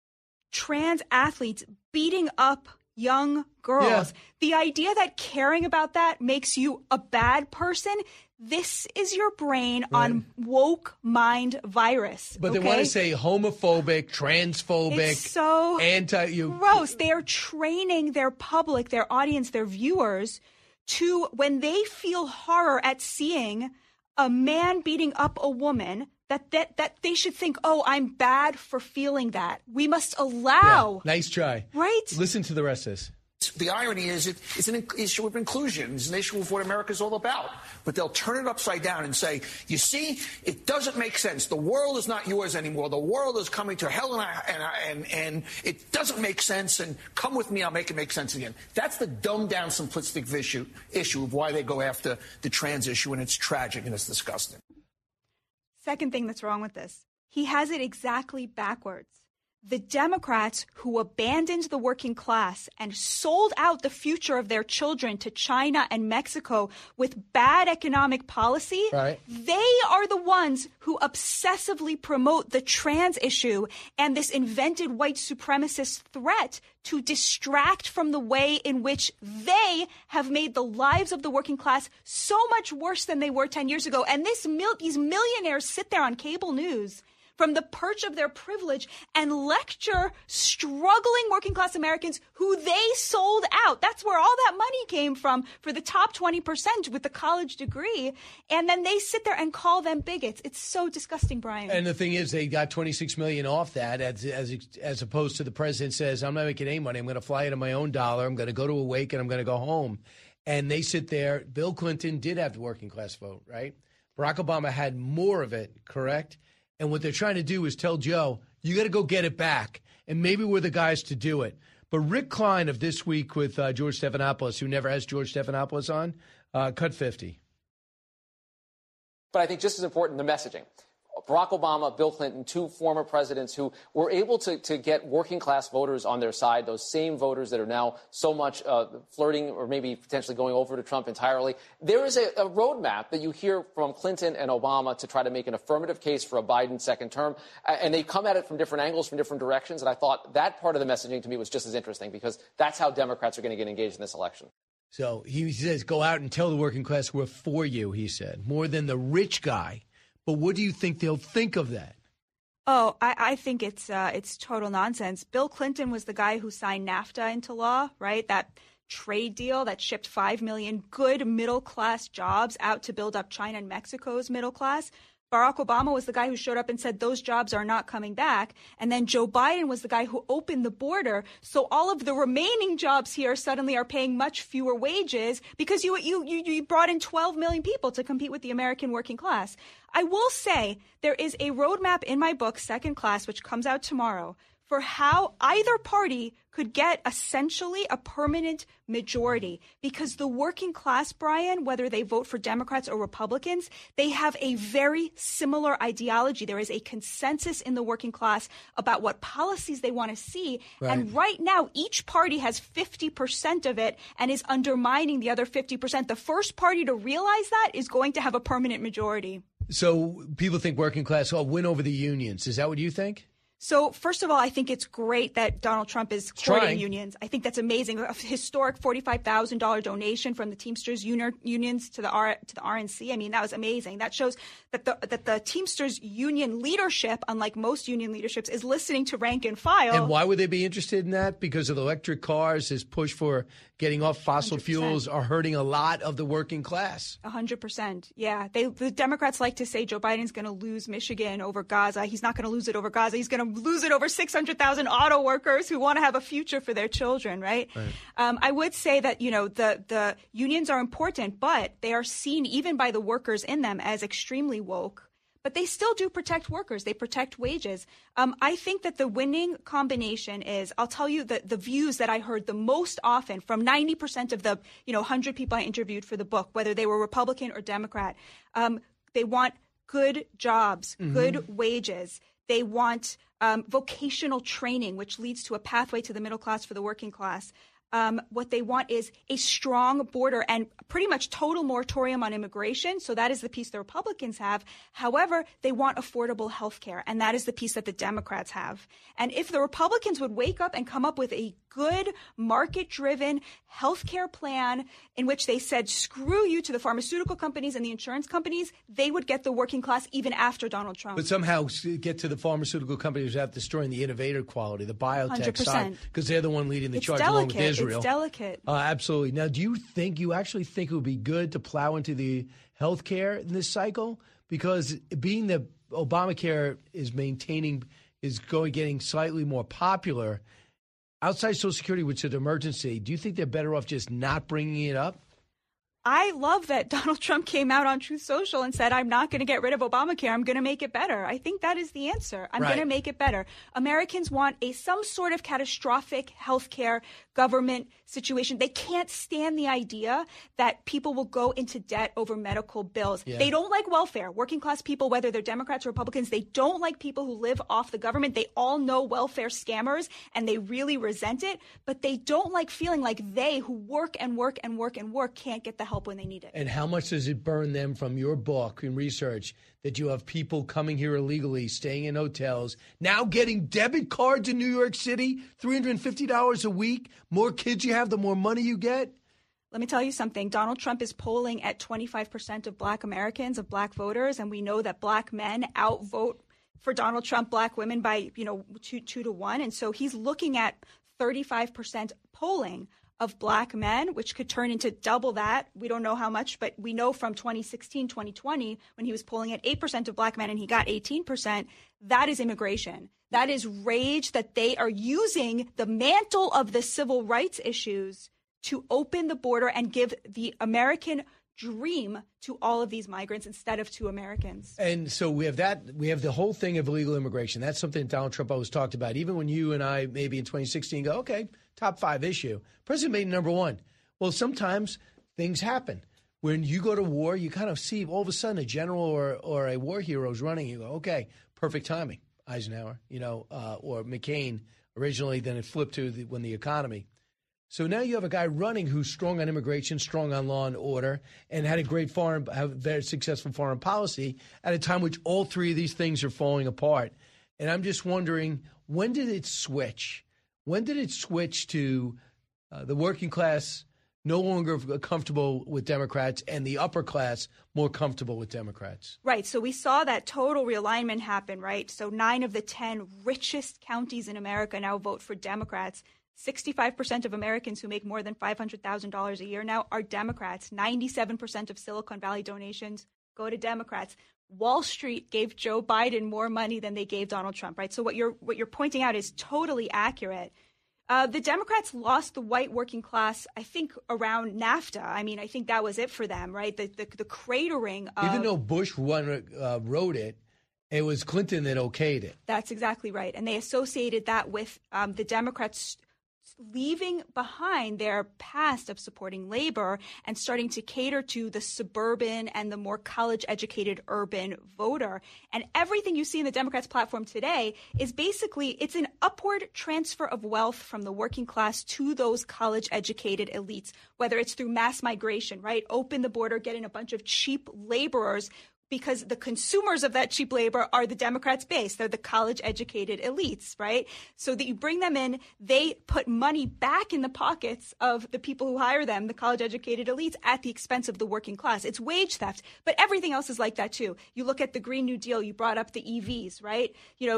trans athletes beating up young girls. Yeah. The idea that caring about that makes you a bad person, this is your brain on woke mind virus. But they want to say homophobic, transphobic, it's so gross. They are training their public, their audience, their viewers to, when they feel horror at seeing a man beating up a woman, that they should think, I'm bad for feeling that. We must allow. Yeah, nice try. Right? Listen to the rest of this. The irony is it's an issue of inclusion. It's an issue of what America's all about. But they'll turn it upside down and say, you see, it doesn't make sense. The world is not yours anymore. The world is coming to hell, and it doesn't make sense. And come with me, I'll make it make sense again. That's the dumbed-down, simplistic issue of why they go after the trans issue, and it's tragic and it's disgusting. Second thing that's wrong with this, he has it exactly backwards. The Democrats who abandoned the working class and sold out the future of their children to China and Mexico with bad economic policy, right, they are the ones who obsessively promote the trans issue and this invented white supremacist threat to distract from the way in which they have made the lives of the working class so much worse than they were 10 years ago. And these millionaires sit there on cable news from the perch of their privilege and lecture struggling working class Americans who they sold out. That's where all that money came from for the top 20% with the college degree. And then they sit there and call them bigots. It's so disgusting, Brian. And the thing is, they got $26 million off that as opposed to the president says, I'm not making any money. I'm going to fly it on my own dollar. I'm going to go to a wake and I'm going to go home. And they sit there. Bill Clinton did have the working class vote, right? Barack Obama had more of it, correct? And what they're trying to do is tell Joe, you got to go get it back. And maybe we're the guys to do it. But Rick Klein of This Week with George Stephanopoulos, who never has George Stephanopoulos on, cut 50. But I think just as important, the messaging. Barack Obama, Bill Clinton, two former presidents who were able to get working class voters on their side, those same voters that are now so much flirting or maybe potentially going over to Trump entirely. There is a roadmap that you hear from Clinton and Obama to try to make an affirmative case for a Biden second term. And they come at it from different angles, from different directions. And I thought that part of the messaging to me was just as interesting because that's how Democrats are going to get engaged in this election. So he says, go out and tell the working class we're for you, he said, more than the rich guy. But what do you think they'll think of that? Oh, I think it's total nonsense. Bill Clinton was the guy who signed NAFTA into law, right? That trade deal that shipped 5 million good middle-class jobs out to build up China and Mexico's middle class. Barack Obama was the guy who showed up and said those jobs are not coming back. And then Joe Biden was the guy who opened the border. So all of the remaining jobs here suddenly are paying much fewer wages because you brought in 12 million people to compete with the American working class. I will say there is a roadmap in my book, Second Class, which comes out tomorrow, for how either party could get essentially a permanent majority. Because the working class, Brian, whether they vote for Democrats or Republicans, they have a very similar ideology. There is a consensus in the working class about what policies they want to see. Right. And right now, each party has 50% of it and is undermining the other 50%. The first party to realize that is going to have a permanent majority. So people think working class will win over the unions. Is that what you think? So, first of all, I think it's great that Donald Trump is courting unions. I think that's amazing. A historic $45,000 donation from the Teamsters unions to the RNC. I mean, that was amazing. That shows that the Teamsters union leadership, unlike most union leaderships, is listening to rank and file. And why would they be interested in that? Because of the electric cars, this push for getting off fossil 100%. Fuels are hurting a lot of the working class. 100%. Yeah. The Democrats like to say Joe Biden's going to lose Michigan over Gaza. He's not going to lose it over Gaza. He's going to lose it over 600,000 auto workers who want to have a future for their children, right? I would say that, the unions are important, but they are seen even by the workers in them as extremely woke. But they still do protect workers. They protect wages. I think that the winning combination is, I'll tell you the views that I heard the most often from 90% of the 100 people I interviewed for the book, whether they were Republican or Democrat. They want good jobs, good wages. They want vocational training, which leads to a pathway to the middle class for the working class. What they want is a strong border and pretty much total moratorium on immigration. So that is the piece the Republicans have. However, they want affordable health care, and that is the piece that the Democrats have. And if the Republicans would wake up and come up with a good market-driven health care plan in which they said, screw you to the pharmaceutical companies and the insurance companies, they would get the working class even after Donald Trump. But somehow get to the pharmaceutical companies without destroying the innovator quality, the biotech 100%. Side, because they're the one leading the charge along with Israel. It's delicate. Absolutely. Now, do you actually think it would be good to plow into the health care in this cycle? Because being that Obamacare is getting slightly more popular, outside Social Security, which is an emergency, do you think they're better off just not bringing it up? I love that Donald Trump came out on Truth Social and said, I'm not going to get rid of Obamacare. I'm going to make it better. I think that is the answer. I'm going to make it better. Americans want some sort of catastrophic healthcare government situation. They can't stand the idea that people will go into debt over medical bills. Yeah. They don't like welfare. Working class people, whether they're Democrats or Republicans, they don't like people who live off the government. They all know welfare scammers and they really resent it, but they don't like feeling like they who work and work and work and work can't get the help when they need it. And how much does it burn them from your book and research that you have people coming here illegally, staying in hotels, now getting debit cards in New York City, $350 a week? More kids you have, the more money you get? Let me tell you something. Donald Trump is polling at 25% of black Americans, of black voters, and we know that black men outvote for Donald Trump black women by, 2 to 1. And so he's looking at 35% polling of black men, which could turn into double that. We don't know how much, but we know from 2016, 2020, when he was polling at 8% of black men and he got 18%, that is immigration. That is rage that they are using the mantle of the civil rights issues to open the border and give the American dream to all of these migrants instead of to Americans. And so we have that. We have the whole thing of illegal immigration. That's something Donald Trump always talked about. Even when you and I maybe in 2016 go, okay, top 5 issue. President made number 1. Well, sometimes things happen. When you go to war, you kind of see all of a sudden a general or a war hero is running. You go, okay, perfect timing. Eisenhower, or McCain originally, then it flipped to when the economy. So now you have a guy running who's strong on immigration, strong on law and order, and had a very successful foreign policy at a time which all 3 of these things are falling apart. And I'm just wondering, when did it switch? When did it switch to the working class no longer comfortable with Democrats and the upper class more comfortable with Democrats? Right. So we saw that total realignment happen, right? So 9 of the 10 richest counties in America now vote for Democrats. 65% of Americans who make more than $500,000 a year now are Democrats. 97% of Silicon Valley donations go to Democrats. Wall Street gave Joe Biden more money than they gave Donald Trump, right? So what you're pointing out is totally accurate. The Democrats lost the white working class, I think, around NAFTA. I mean, I think that was it for them, right? The cratering of... Even though Bush wrote it, it was Clinton that okayed it. That's exactly right. And they associated that with the Democrats leaving behind their past of supporting labor and starting to cater to the suburban and the more college-educated urban voter. And everything you see in the Democrats' platform today is basically, it's an upward transfer of wealth from the working class to those college-educated elites, whether it's through mass migration, right? Open the border, get in a bunch of cheap laborers, because the consumers of that cheap labor are the Democrats' base. They're the college-educated elites, right? So that you bring them in, they put money back in the pockets of the people who hire them, the college-educated elites, at the expense of the working class. It's wage theft. But everything else is like that, too. You look at the Green New Deal. You brought up the EVs, right?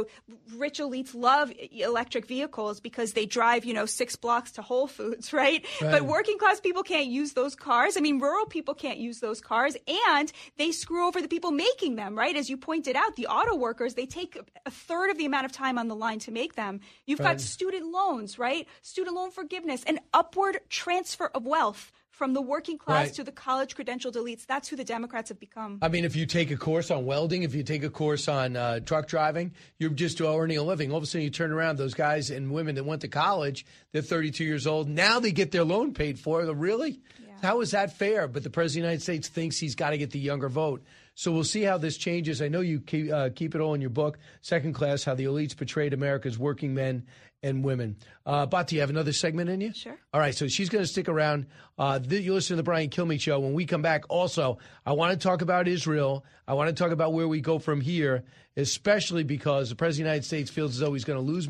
Rich elites love electric vehicles because they drive, 6 blocks to Whole Foods, right? But working class people can't use those cars. I mean, rural people can't use those cars. And they screw over the people making them, right? As you pointed out, the auto workers, they take a third of the amount of time on the line to make them. You've got student loans, right? Student loan forgiveness, an upward transfer of wealth from the working class to the college credentialed elites. That's who the Democrats have become. I mean, if you take a course on welding, if you take a course on truck driving, you're just earning a living. All of a sudden you turn around, those guys and women that went to college, they're 32 years old. Now they get their loan paid for. Really? Yeah. How is that fair? But the President of the United States thinks he's got to get the younger vote. So we'll see how this changes. I know you keep it all in your book, Second Class, How the Elites Betrayed America's Working Men and Women. Bhatti, you have another segment in you? Sure. All right, so she's going to stick around. You listen to the Brian Kilmeade Show. When we come back, also, I want to talk about Israel. I want to talk about where we go from here, especially because the President of the United States feels as though he's going to lose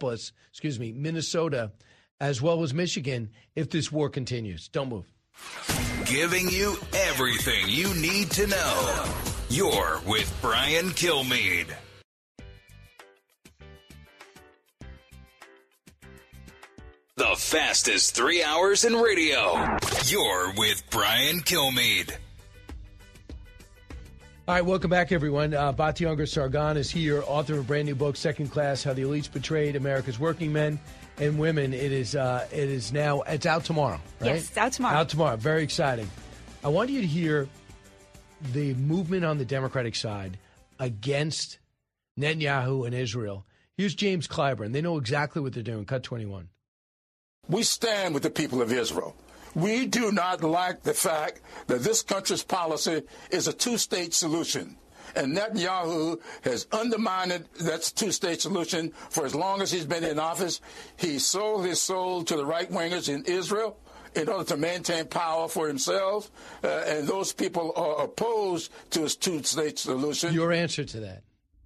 Minnesota, as well as Michigan, if this war continues. Don't move. Giving you everything you need to know. You're with Brian Kilmeade. The fastest 3 hours in radio. You're with Brian Kilmeade. All right, welcome back, everyone. Batya Ungar-Sargon is here, author of a brand new book, Second Class: How the Elites Betrayed America's Working Men and Women. It's out tomorrow, right? Yes, it's out tomorrow. Out tomorrow. Very exciting. I want you to hear the movement on the Democratic side against Netanyahu and Israel. Here's James Clyburn. They know exactly what they're doing. Cut 21. We stand with the people of Israel. We do not like the fact that this country's policy is a two-state solution. And Netanyahu has undermined that two-state solution for as long as he's been in office. He sold his soul to the right-wingers in Israel in order to maintain power for himself. And those people are opposed to his two-state solution. Your answer to that?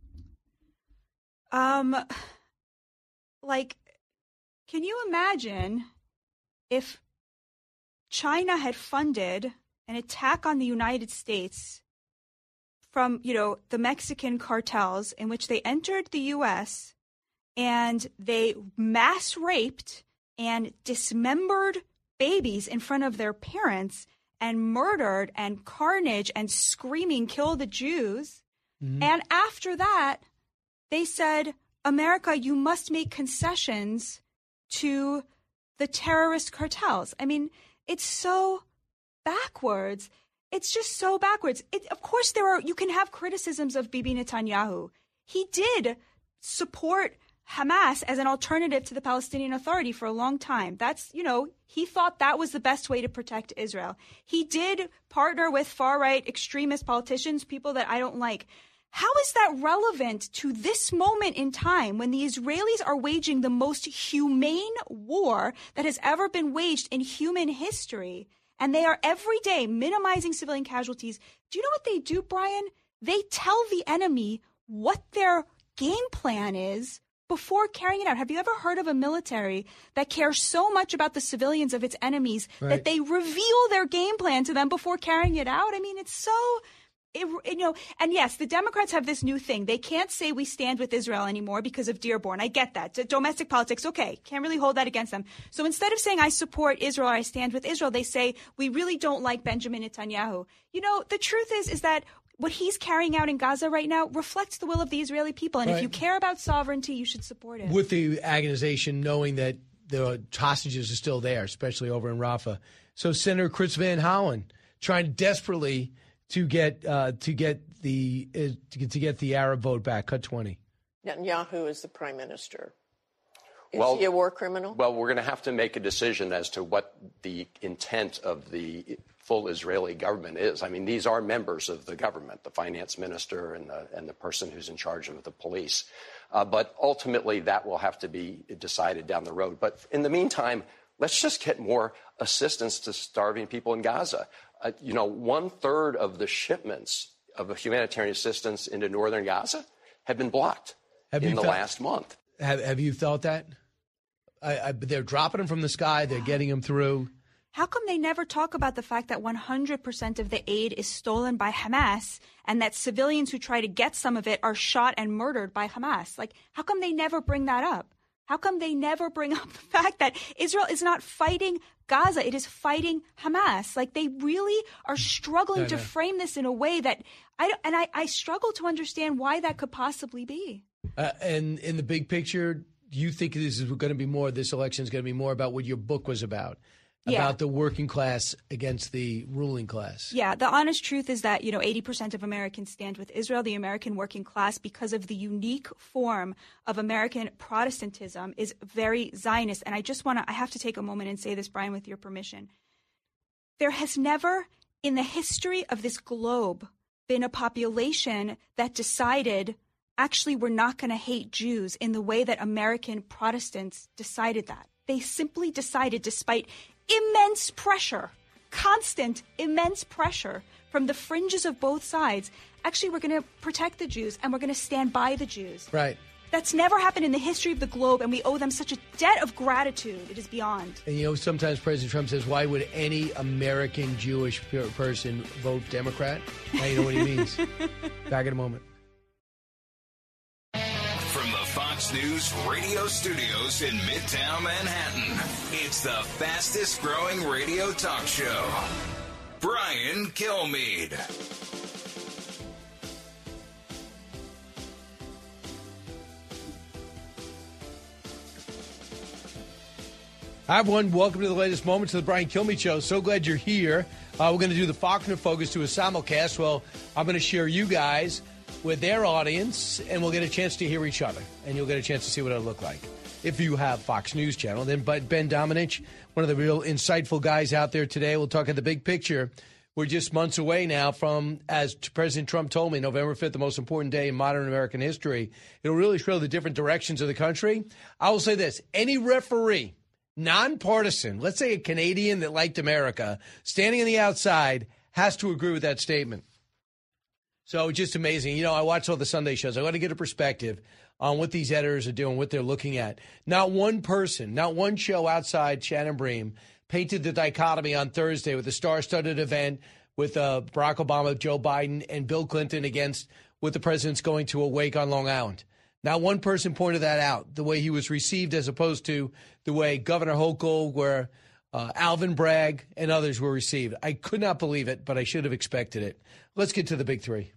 Can you imagine if China had funded an attack on the United States from, the Mexican cartels in which they entered the U.S. and they mass raped and dismembered babies in front of their parents and murdered and carnage and screaming, kill the Jews. Mm-hmm. And after that, they said, America, you must make concessions to the terrorist cartels. I mean, it's so backwards. It's just so backwards. Of course, you can have criticisms of Bibi Netanyahu. He did support Hamas as an alternative to the Palestinian Authority for a long time. That's, he thought that was the best way to protect Israel. He did partner with far-right extremist politicians, people that I don't like. How is that relevant to this moment in time when the Israelis are waging the most humane war that has ever been waged in human history? And they are every day minimizing civilian casualties. Do you know what they do, Brian? They tell the enemy what their game plan is before carrying it out. Have you ever heard of a military that cares so much about the civilians of its enemies that they reveal their game plan to them before carrying it out? I mean, it's so... and yes, the Democrats have this new thing. They can't say we stand with Israel anymore because of Dearborn. I get that. Domestic politics, okay, can't really hold that against them. So instead of saying I support Israel or I stand with Israel, they say we really don't like Benjamin Netanyahu. The truth is that what he's carrying out in Gaza right now reflects the will of the Israeli people. And if you care about sovereignty, you should support it. With the agonization, knowing that the hostages are still there, especially over in Rafah. So Senator Chris Van Hollen trying desperately to get the Arab vote back. Cut 20. Netanyahu is the prime minister. Is he a war criminal? Well, we're going to have to make a decision as to what the intent of the full Israeli government is. I mean, these are members of the government, the finance minister and the person who's in charge of the police. But ultimately, that will have to be decided down the road. But in the meantime, let's just get more assistance to starving people in Gaza. 1/3 of the shipments of humanitarian assistance into northern Gaza have been blocked in the last month. Have you felt that? They're dropping them from the sky. They're getting them through. How come they never talk about the fact that 100% of the aid is stolen by Hamas and that civilians who try to get some of it are shot and murdered by Hamas? How come they never bring that up? How come they never bring up the fact that Israel is not fighting Gaza? It is fighting Hamas. They really are struggling to frame this in a way that I struggle to understand why that could possibly be. And in the big picture, do you think this election is going to be more about what your book was about? About the working class against the ruling class. Yeah, the honest truth is that, 80% of Americans stand with Israel. The American working class, because of the unique form of American Protestantism, is very Zionist. And I have to take a moment and say this, Brian, with your permission. There has never, in the history of this globe, been a population that decided, actually, we're not going to hate Jews in the way that American Protestants decided that. They simply decided, despite immense pressure, constant immense pressure from the fringes of both sides, actually, we're going to protect the Jews and we're going to stand by the Jews. Right. That's never happened in the history of the globe, and we owe them such a debt of gratitude. It is beyond. And, sometimes President Trump says, why would any American Jewish person vote Democrat? Now you know what he means. Back in a moment. From the Fox News radio studios in Midtown Manhattan, it's the fastest growing radio talk show. Brian Kilmeade. Hi, everyone. Welcome to the latest moments of the Brian Kilmeade Show. So glad you're here. We're going to do the Faulkner Focus to a simulcast. Well, I'm going to share you guys with their audience, and we'll get a chance to hear each other, and you'll get a chance to see what it'll look like if you have Fox News Channel. Then Ben Domenech, one of the real insightful guys out there today. We'll talk at the big picture. We're just months away now from, as President Trump told me, November 5th, the most important day in modern American history. It'll really show the different directions of the country. I will say this. Any referee, nonpartisan, let's say a Canadian that liked America, standing on the outside, has to agree with that statement. So just amazing. You know, I watch all the Sunday shows. I want to get a perspective on what these editors are doing, what they're looking at. Not one person, not one show outside Shannon Bream painted the dichotomy on Thursday with a star-studded event with Barack Obama, Joe Biden, and Bill Clinton against what the president's going to a wake on Long Island. Not one person pointed that out, the way he was received as opposed to the way Governor Hochul, where Alvin Bragg, and others were received. I could not believe it, but I should have expected it. Let's get to the big three.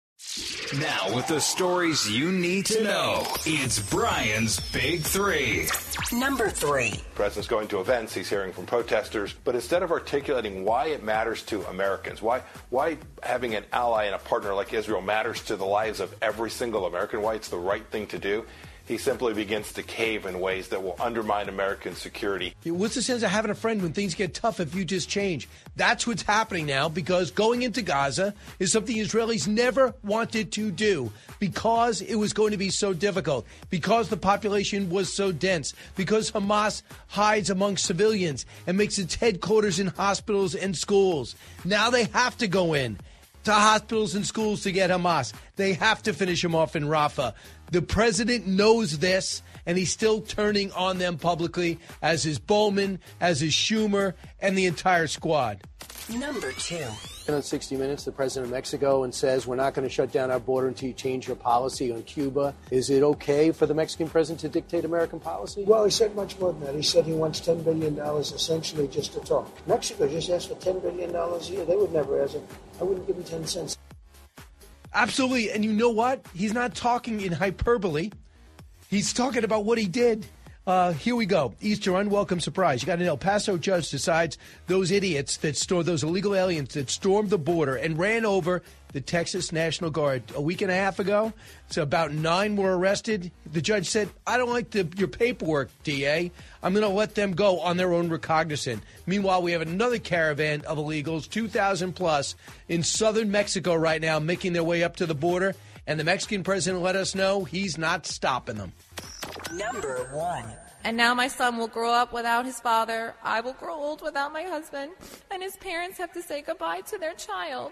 Now, with the stories you need to know, it's Brian's Big Three. Number 3. The president's going to events, he's hearing from protesters, but instead of articulating why it matters to Americans, why having an ally and a partner like Israel matters to the lives of every single American, why it's the right thing to do, he simply begins to cave in ways that will undermine American security. What's the sense of having a friend when things get tough if you just change? That's what's happening now, because going into Gaza is something Israelis never wanted to do, because it was going to be so difficult, because the population was so dense, because Hamas hides amongst civilians and makes its headquarters in hospitals and schools. Now they have to go in to hospitals and schools to get Hamas. They have to finish him off in Rafah. The president knows this, and he's still turning on them publicly, as is Bowman, as is Schumer, and the entire squad. Number 2. On 60 Minutes, the president of Mexico, and says we're not going to shut down our border until you change your policy on Cuba. Is it okay for the Mexican president to dictate American policy? Well, he said much more than that. He said he wants $10 billion essentially just to talk. Mexico just asked for $10 billion a year. They would never ask him. I wouldn't give him 10 cents. Absolutely. And you know what? He's not talking in hyperbole. He's talking about what he did. Here we go. Easter, unwelcome surprise. You got an El Paso judge decides those idiots those illegal aliens that stormed the border and ran over the Texas National Guard a week and a half ago. So about 9 were arrested. The judge said, I don't like your paperwork, DA. I'm going to let them go on their own recognizance. Meanwhile, we have another caravan of illegals, 2,000 plus, in southern Mexico right now, making their way up to the border. And the Mexican president let us know he's not stopping them. Number 1. And now my son will grow up without his father. I will grow old without my husband. And his parents have to say goodbye to their child.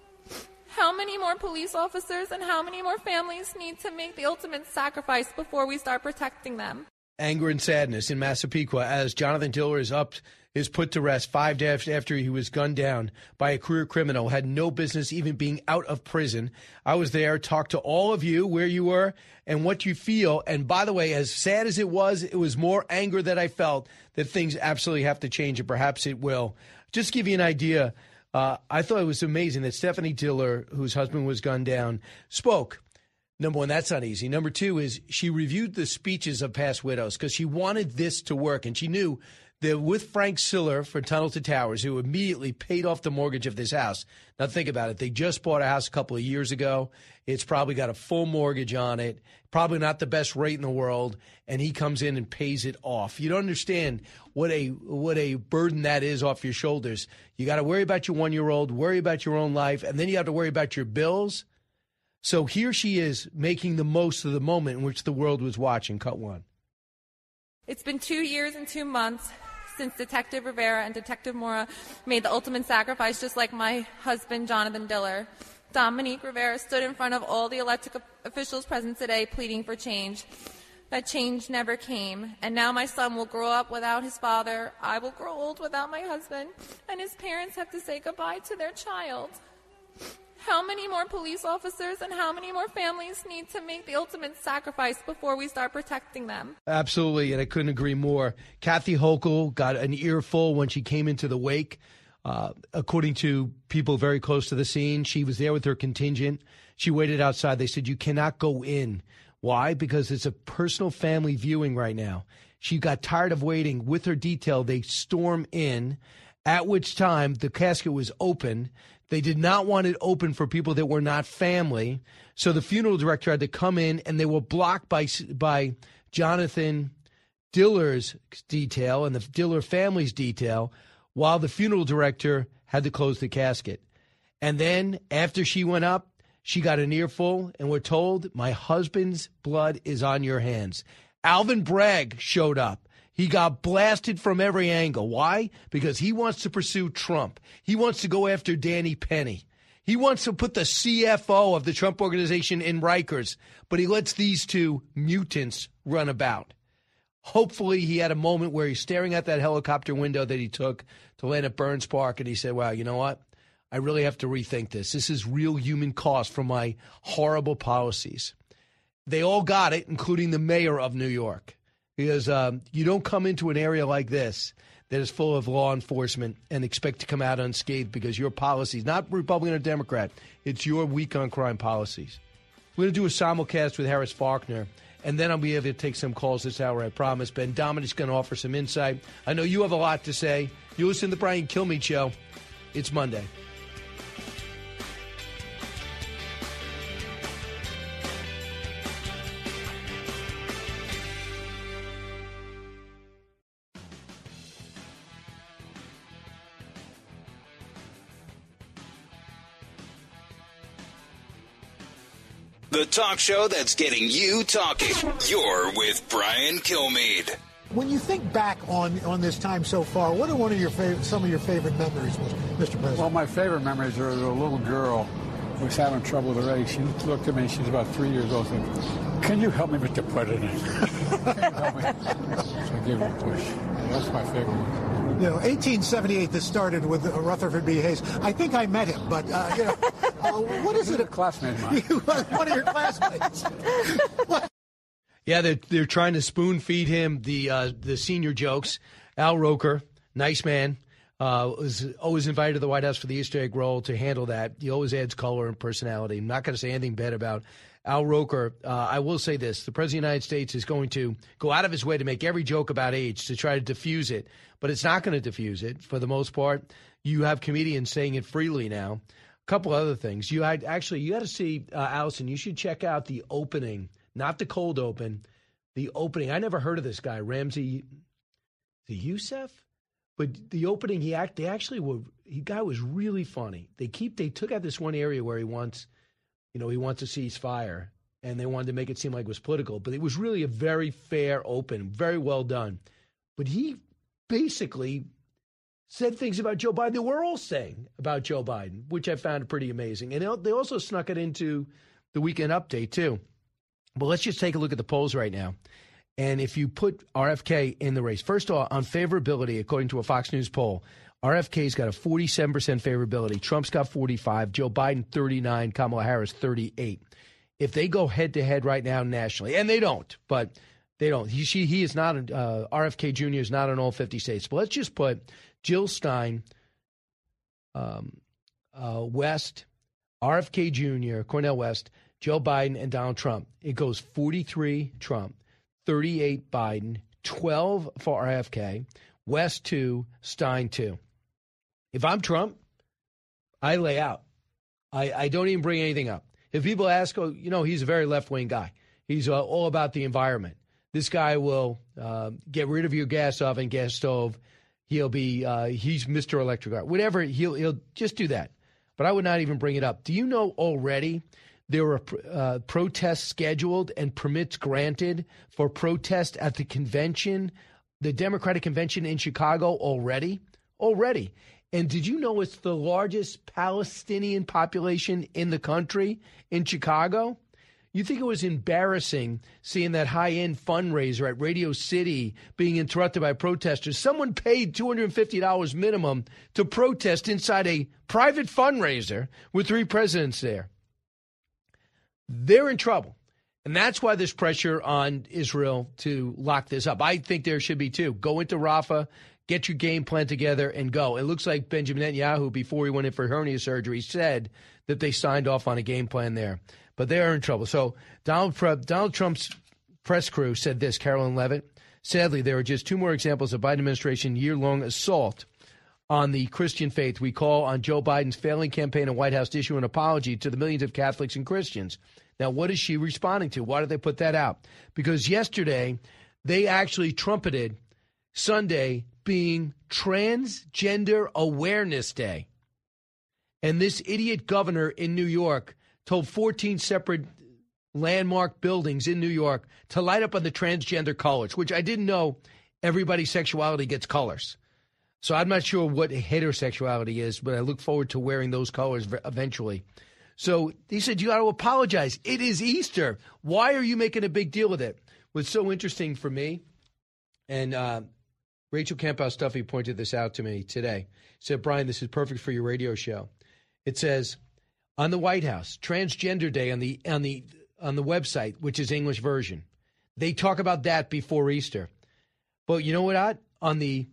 How many more police officers and how many more families need to make the ultimate sacrifice before we start protecting them? Anger and sadness in Massapequa as Jonathan Diller is put to rest 5 days after he was gunned down by a career criminal, had no business even being out of prison. I was there, talked to all of you where you were and what you feel. And by the way, as sad as it was more anger that I felt that things absolutely have to change, and perhaps it will. Just to give you an idea, I thought it was amazing that Stephanie Diller, whose husband was gunned down, spoke. Number one, that's not easy. Number two is she reviewed the speeches of past widows because she wanted this to work. And she knew that with Frank Siller for Tunnel to Towers, who immediately paid off the mortgage of this house. Now, think about it. They just bought a house a couple of years ago. It's probably got a full mortgage on it, probably not the best rate in the world, and he comes in and pays it off. You don't understand what a burden that is off your shoulders. You got to worry about your 1-year-old, worry about your own life, and then you have to worry about your bills. So here she is making the most of the moment in which the world was watching. Cut 1. It's been 2 years and 2 months since Detective Rivera and Detective Mora made the ultimate sacrifice, just like my husband, Jonathan Diller. Dominique Rivera stood in front of all the elected officials present today pleading for change. That change never came. And now my son will grow up without his father. I will grow old without my husband. And his parents have to say goodbye to their child. How many more police officers and how many more families need to make the ultimate sacrifice before we start protecting them? Absolutely, and I couldn't agree more. Kathy Hochul got an earful when she came into the wake. According to people very close to the scene, she was there with her contingent. She waited outside. They said, you cannot go in. Why? Because it's a personal family viewing right now. She got tired of waiting. With her detail, they storm in, at which time the casket was open. They did not want it open for people that were not family. So the funeral director had to come in, and they were blocked by Jonathan Diller's detail and the Diller family's detail, while the funeral director had to close the casket. And then after she went up, she got an earful, and we're told, my husband's blood is on your hands. Alvin Bragg showed up. He got blasted from every angle. Why? Because he wants to pursue Trump. He wants to go after Danny Penny. He wants to put the CFO of the Trump organization in Rikers, but he lets these two mutants run about. Hopefully he had a moment where he's staring at that helicopter window that he took to land at Burns Park, and he said, wow, you know what? I really have to rethink this. This is real human cost from my horrible policies. They all got it, including the mayor of New York, because you don't come into an area like this that is full of law enforcement and expect to come out unscathed because your policies, not Republican or Democrat, it's your weak on crime policies. We're going to do a simulcast with Harris Faulkner, and then I'll be able to take some calls this hour, I promise. Ben Dominic's going to offer some insight. I know you have a lot to say. You listen to the Brian Kilmeade Show. It's Monday. The talk show that's getting you talking. You're with Brian Kilmeade. When you think back on this time so far, what are some of your favorite memories, Mr. President? Well, my favorite memories are the little girl who was having trouble with her age. She looked at me, she was about 3 years old, and said, can you help me with the president? Can you help me? So I gave her a push. That's my favorite one. 1878, this started with Rutherford B. Hayes. I think I met him, but, what is it? A classmate of mine. One of your classmates. Yeah, they're trying to spoon feed him the senior jokes. Al Roker, nice man, was always invited to the White House for the Easter egg roll to handle that. He always adds color and personality. I'm not going to say anything bad about Al Roker. I will say this. The President of the United States is going to go out of his way to make every joke about age to try to diffuse it, but it's not going to diffuse it for the most part. You have comedians saying it freely now. A couple other things. You got to see, Allison, you should check out the opening, not the cold open, the opening. I never heard of this guy, Ramsey Youssef, but the opening, the guy was really funny. They took out this one area where he wants to cease fire, and they wanted to make it seem like it was political, but it was really a very fair open, very well done. But he basically said things about Joe Biden that we're all saying about Joe Biden, which I found pretty amazing. And they also snuck it into the weekend update, too. But let's just take a look at the polls right now. And if you put RFK in the race, first of all, on favorability, according to a Fox News poll, RFK's got a 47% favorability. Trump's got 45, Joe Biden 39, Kamala Harris 38. If they go head-to-head right now nationally, and they don't, but they don't. He is not, RFK Jr. is not in all 50 states. But let's just put Jill Stein, West, RFK Jr., Cornel West, Joe Biden, and Donald Trump. It goes 43 Trump, 38 Biden, 12 for RFK, West 2, Stein 2. If I'm Trump, I lay out. I don't even bring anything up. If people ask, he's a very left-wing guy. He's all about the environment. This guy will get rid of your gas oven, gas stove. He'll be he's Mr. Electric Car. Whatever, he'll just do that. But I would not even bring it up. Do you know already there were protests scheduled and permits granted for protest at the convention, the Democratic convention in Chicago already? Already. And did you know it's the largest Palestinian population in the country in Chicago? You think it was embarrassing seeing that high-end fundraiser at Radio City being interrupted by protesters? Someone paid $250 minimum to protest inside a private fundraiser with 3 presidents there. They're in trouble. And that's why there's pressure on Israel to lock this up. I think there should be too. Go into Rafah, get your game plan together, and go. It looks like Benjamin Netanyahu, before he went in for hernia surgery, said that they signed off on a game plan there. But they are in trouble. So Donald Trump's press crew said this, Carolyn Levitt Sadly, there are just 2 more examples of Biden administration year-long assault on the Christian faith. We call on Joe Biden's failing campaign and White House to issue an apology to the millions of Catholics and Christians. Now, what is she responding to? Why did they put that out? Because yesterday, they actually trumpeted Sunday being Transgender Awareness Day. And this idiot governor in New York told 14 separate landmark buildings in New York to light up on the transgender colors, which I didn't know everybody's sexuality gets colors. So I'm not sure what heterosexuality is, but I look forward to wearing those colors eventually. So he said, you got to apologize. It is Easter. Why are you making a big deal with it? What's so interesting for me, and Rachel Campbell-Stuffy pointed this out to me today. She said, Brian, this is perfect for your radio show. It says, on the White House, Transgender Day on the website, which is English version. They talk about that before Easter. But you know what? On the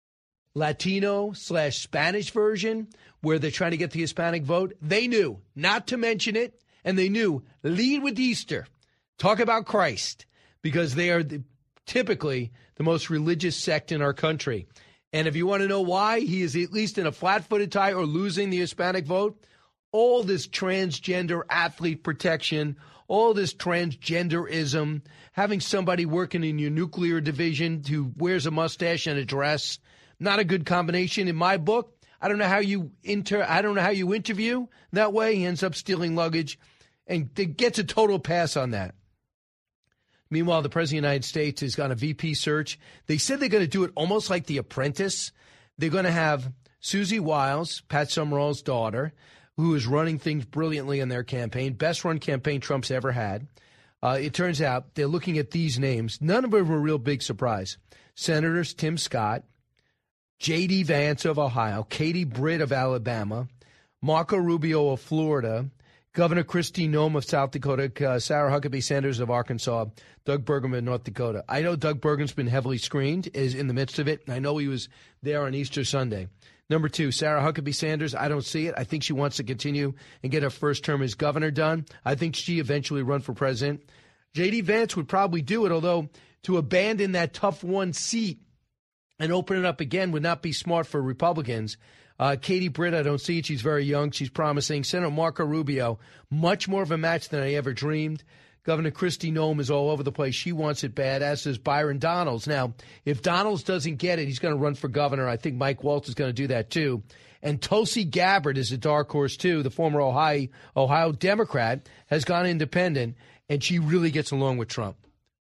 Latino/Spanish version, where they're trying to get the Hispanic vote, they knew not to mention it, and they knew lead with Easter. Talk about Christ, because they are typically the most religious sect in our country. And if you want to know why he is at least in a flat-footed tie or losing the Hispanic vote, all this transgender athlete protection, all this transgenderism, having somebody working in your nuclear division who wears a mustache and a dress, not a good combination in my book. I don't know how you interview that way. He ends up stealing luggage and gets a total pass on that. Meanwhile, the President of the United States has got a VP search. They said they're going to do it almost like The Apprentice. They're going to have Susie Wiles, Pat Summerall's daughter, who is running things brilliantly in their campaign, best-run campaign Trump's ever had. It turns out they're looking at these names. None of them are a real big surprise. Senators Tim Scott, J.D. Vance of Ohio, Katie Britt of Alabama, Marco Rubio of Florida, Governor Kristi Noem of South Dakota, Sarah Huckabee Sanders of Arkansas, Doug Burgum of North Dakota. I know Doug Burgum's been heavily screened, is in the midst of it, and I know he was there on Easter Sunday. Number 2, Sarah Huckabee Sanders, I don't see it. I think she wants to continue and get her first term as governor done. I think she eventually run for president. J.D. Vance would probably do it, although to abandon that tough one seat and open it up again would not be smart for Republicans. Katie Britt, I don't see it. She's very young. She's promising. Senator Marco Rubio, much more of a match than I ever dreamed. Governor Kristi Noem is all over the place. She wants it bad, as does Byron Donalds. Now, if Donalds doesn't get it, he's going to run for governor. I think Mike Waltz is going to do that, too. And Tulsi Gabbard is a dark horse, too. The former Ohio Democrat has gone independent, and she really gets along with Trump.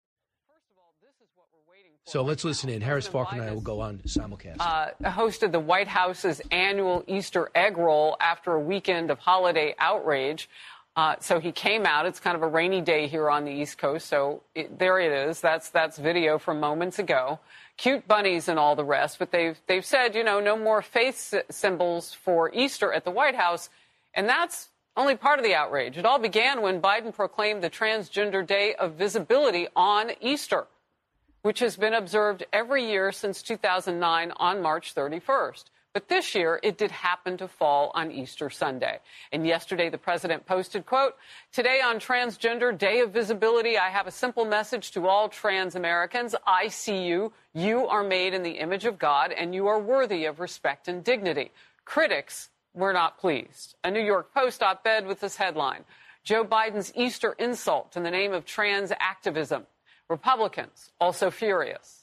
So let's listen in. Harris Falk and I will go on simulcast. Hosted the White House's annual Easter egg roll after a weekend of holiday outrage. So he came out. It's kind of a rainy day here on the East Coast. So there it is. That's video from moments ago. Cute bunnies and all the rest. But they've said, no more faith symbols for Easter at the White House. And that's only part of the outrage. It all began when Biden proclaimed the Transgender Day of Visibility on Easter, which has been observed every year since 2009 on March 31st. But this year, it did happen to fall on Easter Sunday. And yesterday, the president posted, quote, "Today on Transgender Day of Visibility, I have a simple message to all trans Americans. I see you. You are made in the image of God, and you are worthy of respect and dignity." Critics were not pleased. A New York Post op-ed with this headline, "Joe Biden's Easter insult in the name of trans activism. Republicans also furious."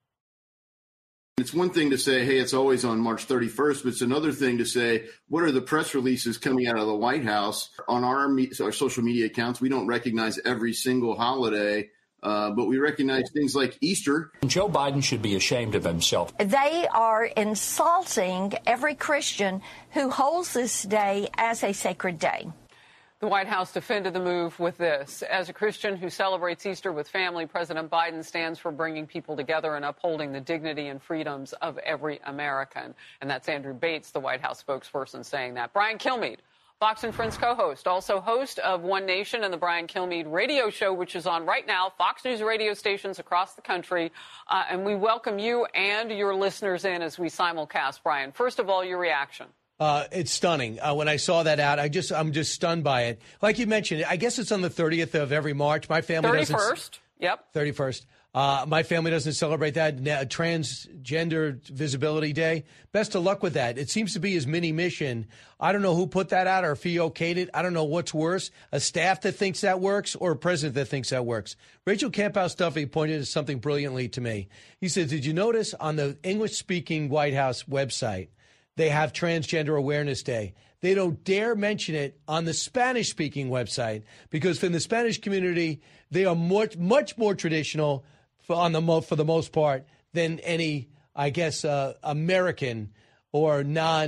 It's one thing to say, hey, it's always on March 31st, but it's another thing to say, what are the press releases coming out of the White House? On our social media accounts, we don't recognize every single holiday, but we recognize things like Easter. Joe Biden should be ashamed of himself. They are insulting every Christian who holds this day as a sacred day. The White House defended the move with this. As a Christian who celebrates Easter with family, President Biden stands for bringing people together and upholding the dignity and freedoms of every American. And that's Andrew Bates, the White House spokesperson, saying that. Brian Kilmeade, Fox and Friends co-host, also host of One Nation and the Brian Kilmeade radio show, which is on right now, Fox News radio stations across the country. And we welcome you and your listeners in as we simulcast. Brian, first of all, your reaction. It's stunning. When I saw that out, I'm just stunned by it. Like you mentioned, I guess it's on the 30th of every March. My family 31st. Yep. 31st. My family doesn't celebrate that. Transgender Visibility Day. Best of luck with that. It seems to be his mini mission. I don't know who put that out or if he okayed it. I don't know what's worse, a staff that thinks that works or a president that thinks that works. Rachel Camphouse Duffy pointed to something brilliantly to me. He said, did you notice on the English-speaking White House website, they have Transgender Awareness Day? They don't dare mention it on the Spanish-speaking website because for the Spanish community, they are much more traditional for the most part than any, I guess, American or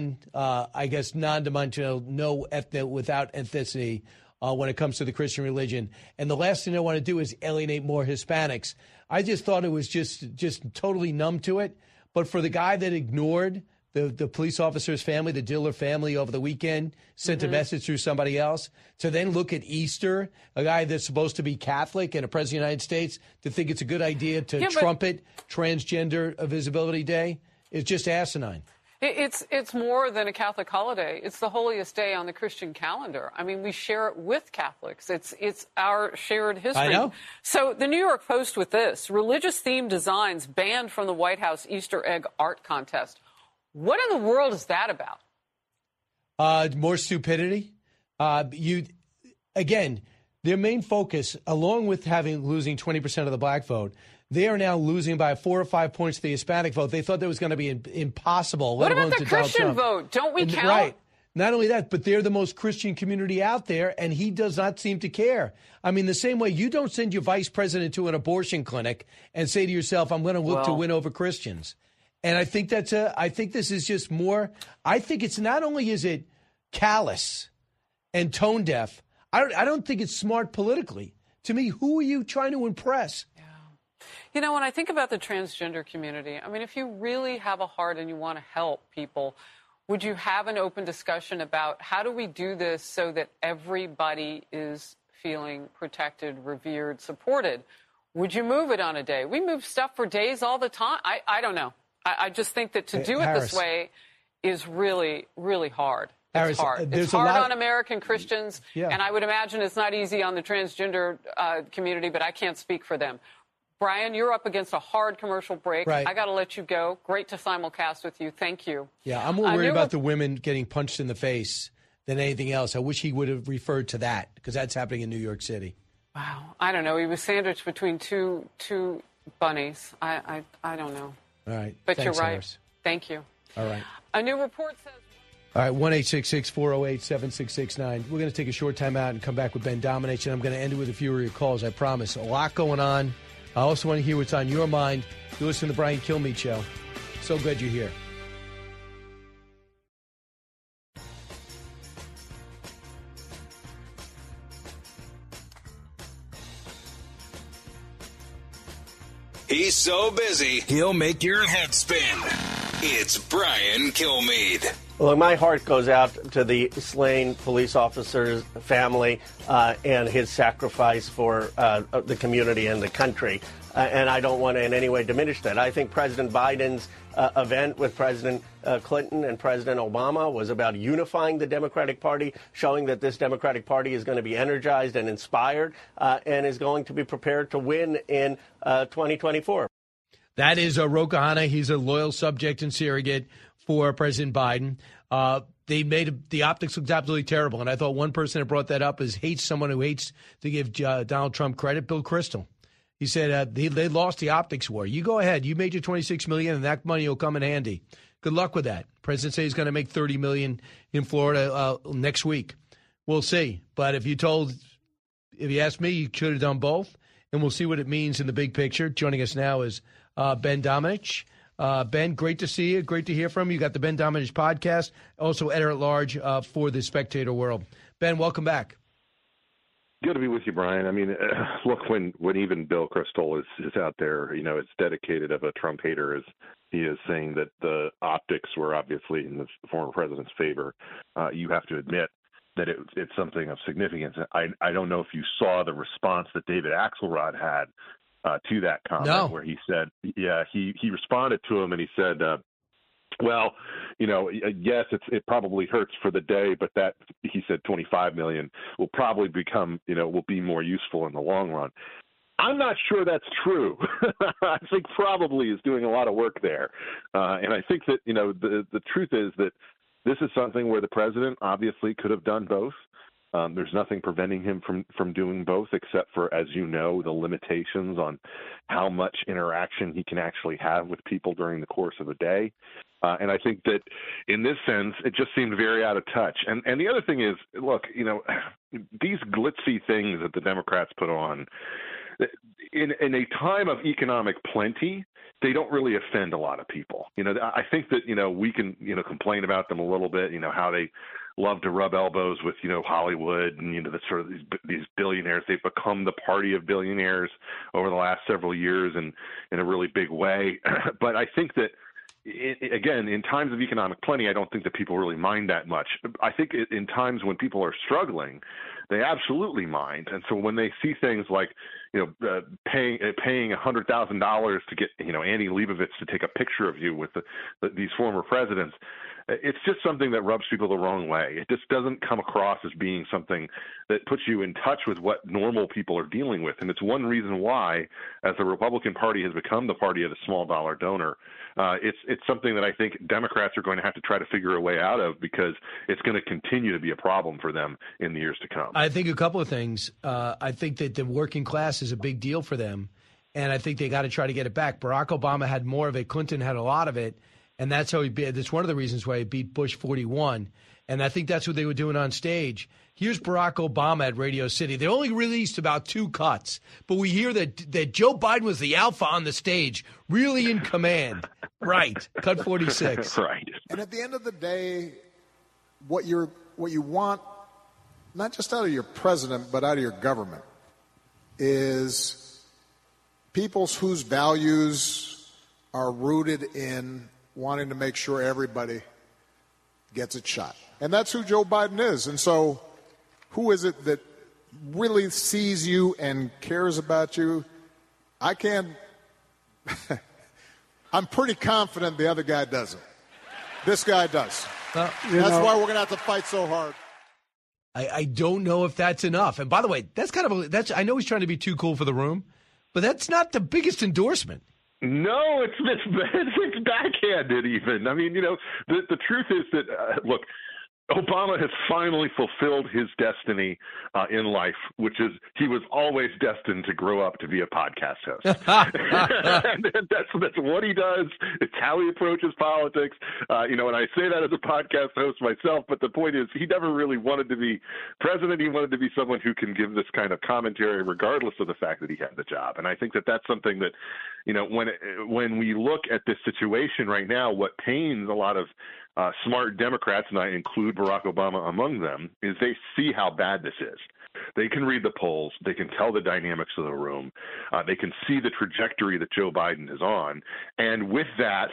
non-dimensional, without ethnicity when it comes to the Christian religion. And the last thing I want to do is alienate more Hispanics. I just thought it was just totally numb to it. But for the guy that ignored the police officer's family, the Diller family over the weekend, sent a message through somebody else, to then look at Easter, a guy that's supposed to be Catholic and a president of the United States, to think it's a good idea to trumpet Transgender Visibility Day, is just asinine. It's more than a Catholic holiday. It's the holiest day on the Christian calendar. I mean, we share it with Catholics. It's our shared history. I know. So the New York Post with this, religious-themed designs banned from the White House Easter egg art contest. What in the world is that about? More stupidity. Again, their main focus, along with losing 20% of the black vote, they are now losing by 4 or 5 points to the Hispanic vote. They thought that was going to be impossible. What about the Christian vote? Don't we count? Right. Not only that, but they're the most Christian community out there, and he does not seem to care. I mean, the same way you don't send your vice president to an abortion clinic and say to yourself, I'm going to look to win over Christians. And I think I think this is just more. I think it's not only is it callous and tone deaf. I don't think it's smart politically. To me, who are you trying to impress? Yeah. You know, when I think about the transgender community, I mean, if you really have a heart and you want to help people, would you have an open discussion about how do we do this so that everybody is feeling protected, revered, supported? Would you move it on a day? We move stuff for days all the time. I don't know. I just think that to do it this way is really, really hard. It's hard. It's hard on American Christians, and I would imagine it's not easy on the transgender community, but I can't speak for them. Brian, you're up against a hard commercial break. Right. I got to let you go. Great to simulcast with you. Thank you. Yeah, I'm more worried about the women getting punched in the face than anything else. I wish he would have referred to that because that's happening in New York City. Wow. I don't know. He was sandwiched between two bunnies. I don't know. All right. But Thanks, you're right. Harris. Thank you. All right. A new report says... All right, 1-866-408-7669. We're going to take a short time out and come back with Ben Domenech, and I'm going to end it with a few of your calls, I promise. A lot going on. I also want to hear what's on your mind. You listen to the Brian Kilmeade Show. So glad you're here. He's so busy, he'll make your head spin. It's Brian Kilmeade. Well, my heart goes out to the slain police officer's family and his sacrifice for the community and the country. And I don't want to in any way diminish that. I think President Biden's event with President Clinton and President Obama was about unifying the Democratic Party, showing that this Democratic Party is going to be energized and inspired and is going to be prepared to win in 2024. That is Ro Khanna. He's a loyal subject and surrogate for President Biden. They made the optics look absolutely terrible. And I thought one person that brought that up hates someone who hates to give Donald Trump credit, Bill Kristol. He said they lost the optics war. You go ahead. You made your $26 million, and that money will come in handy. Good luck with that. President says he's going to make $30 million in Florida next week. We'll see. But if you ask me, you should have done both. And we'll see what it means in the big picture. Joining us now is Ben Domenech. Ben, great to see you. Great to hear from you. You got the Ben Domenech podcast, also editor-at-large for the Spectator World. Ben, welcome back. Good to be with you, Brian. I mean, look, when even Bill Kristol is out there, you know, as dedicated of a Trump hater as he is, saying that the optics were obviously in the former president's favor, you have to admit that it's something of significance. I don't know if you saw the response that David Axelrod had to that comment, where he said, he responded to him and he said, well, you know, yes, it probably hurts for the day, but that, he said, $25 million will probably become, you know, will be more useful in the long run. I'm not sure that's true. I think probably is doing a lot of work there. And I think that, the truth is that this is something where the president obviously could have done both. There's nothing preventing him from doing both, except for, as you know, the limitations on how much interaction he can actually have with people during the course of a day. And I think that in this sense, it just seemed very out of touch. And the other thing is, look, these glitzy things that the Democrats put on, in a time of economic plenty, they don't really offend a lot of people. I think that, we can, complain about them a little bit, how they love to rub elbows with, Hollywood and, the sort of these billionaires. They've become the party of billionaires over the last several years and in a really big way. But I think that, again, in times of economic plenty, I don't think that people really mind that much. I think in times when people are struggling, they absolutely mind. And so when they see things like, paying $100,000 to get, Annie Leibovitz to take a picture of you with these former presidents, it's just something that rubs people the wrong way. It just doesn't come across as being something that puts you in touch with what normal people are dealing with. And it's one reason why, as the Republican Party has become the party of the small dollar donor, it's something that I think Democrats are going to have to try to figure a way out of, because it's going to continue to be a problem for them in the years to come. I think a couple of things. I think that the working class is a big deal for them, and I think they got to try to get it back. Barack Obama had more of it. Clinton had a lot of it, and that's how that's one of the reasons why he beat Bush 41. And I think that's what they were doing on stage. Here's Barack Obama at Radio City. They only released about 2 cuts, but we hear that Joe Biden was the alpha on the stage, really in command. Right. Cut 46. Right. And at the end of the day, what you want, not just out of your president, but out of your government, is people whose values are rooted in wanting to make sure everybody gets a shot. And that's who Joe Biden is. And so who is it that really sees you and cares about you? I can't I'm pretty confident the other guy doesn't. This guy does. That's why we're going to have to fight so hard. I don't know if that's enough. And by the way, that's I know he's trying to be too cool for the room, but that's not the biggest endorsement. No, it's backhanded even. I mean, the truth is that, look, Obama has finally fulfilled his destiny in life, which is he was always destined to grow up to be a podcast host. and that's what he does. It's how he approaches politics. And I say that as a podcast host myself, but the point is he never really wanted to be president. He wanted to be someone who can give this kind of commentary regardless of the fact that he had the job. And I think that that's something that, when we look at this situation right now, what pains a lot of smart Democrats, and I include Barack Obama among them, is they see how bad this is. They can read the polls. They can tell the dynamics of the room. They can see the trajectory that Joe Biden is on. And with that,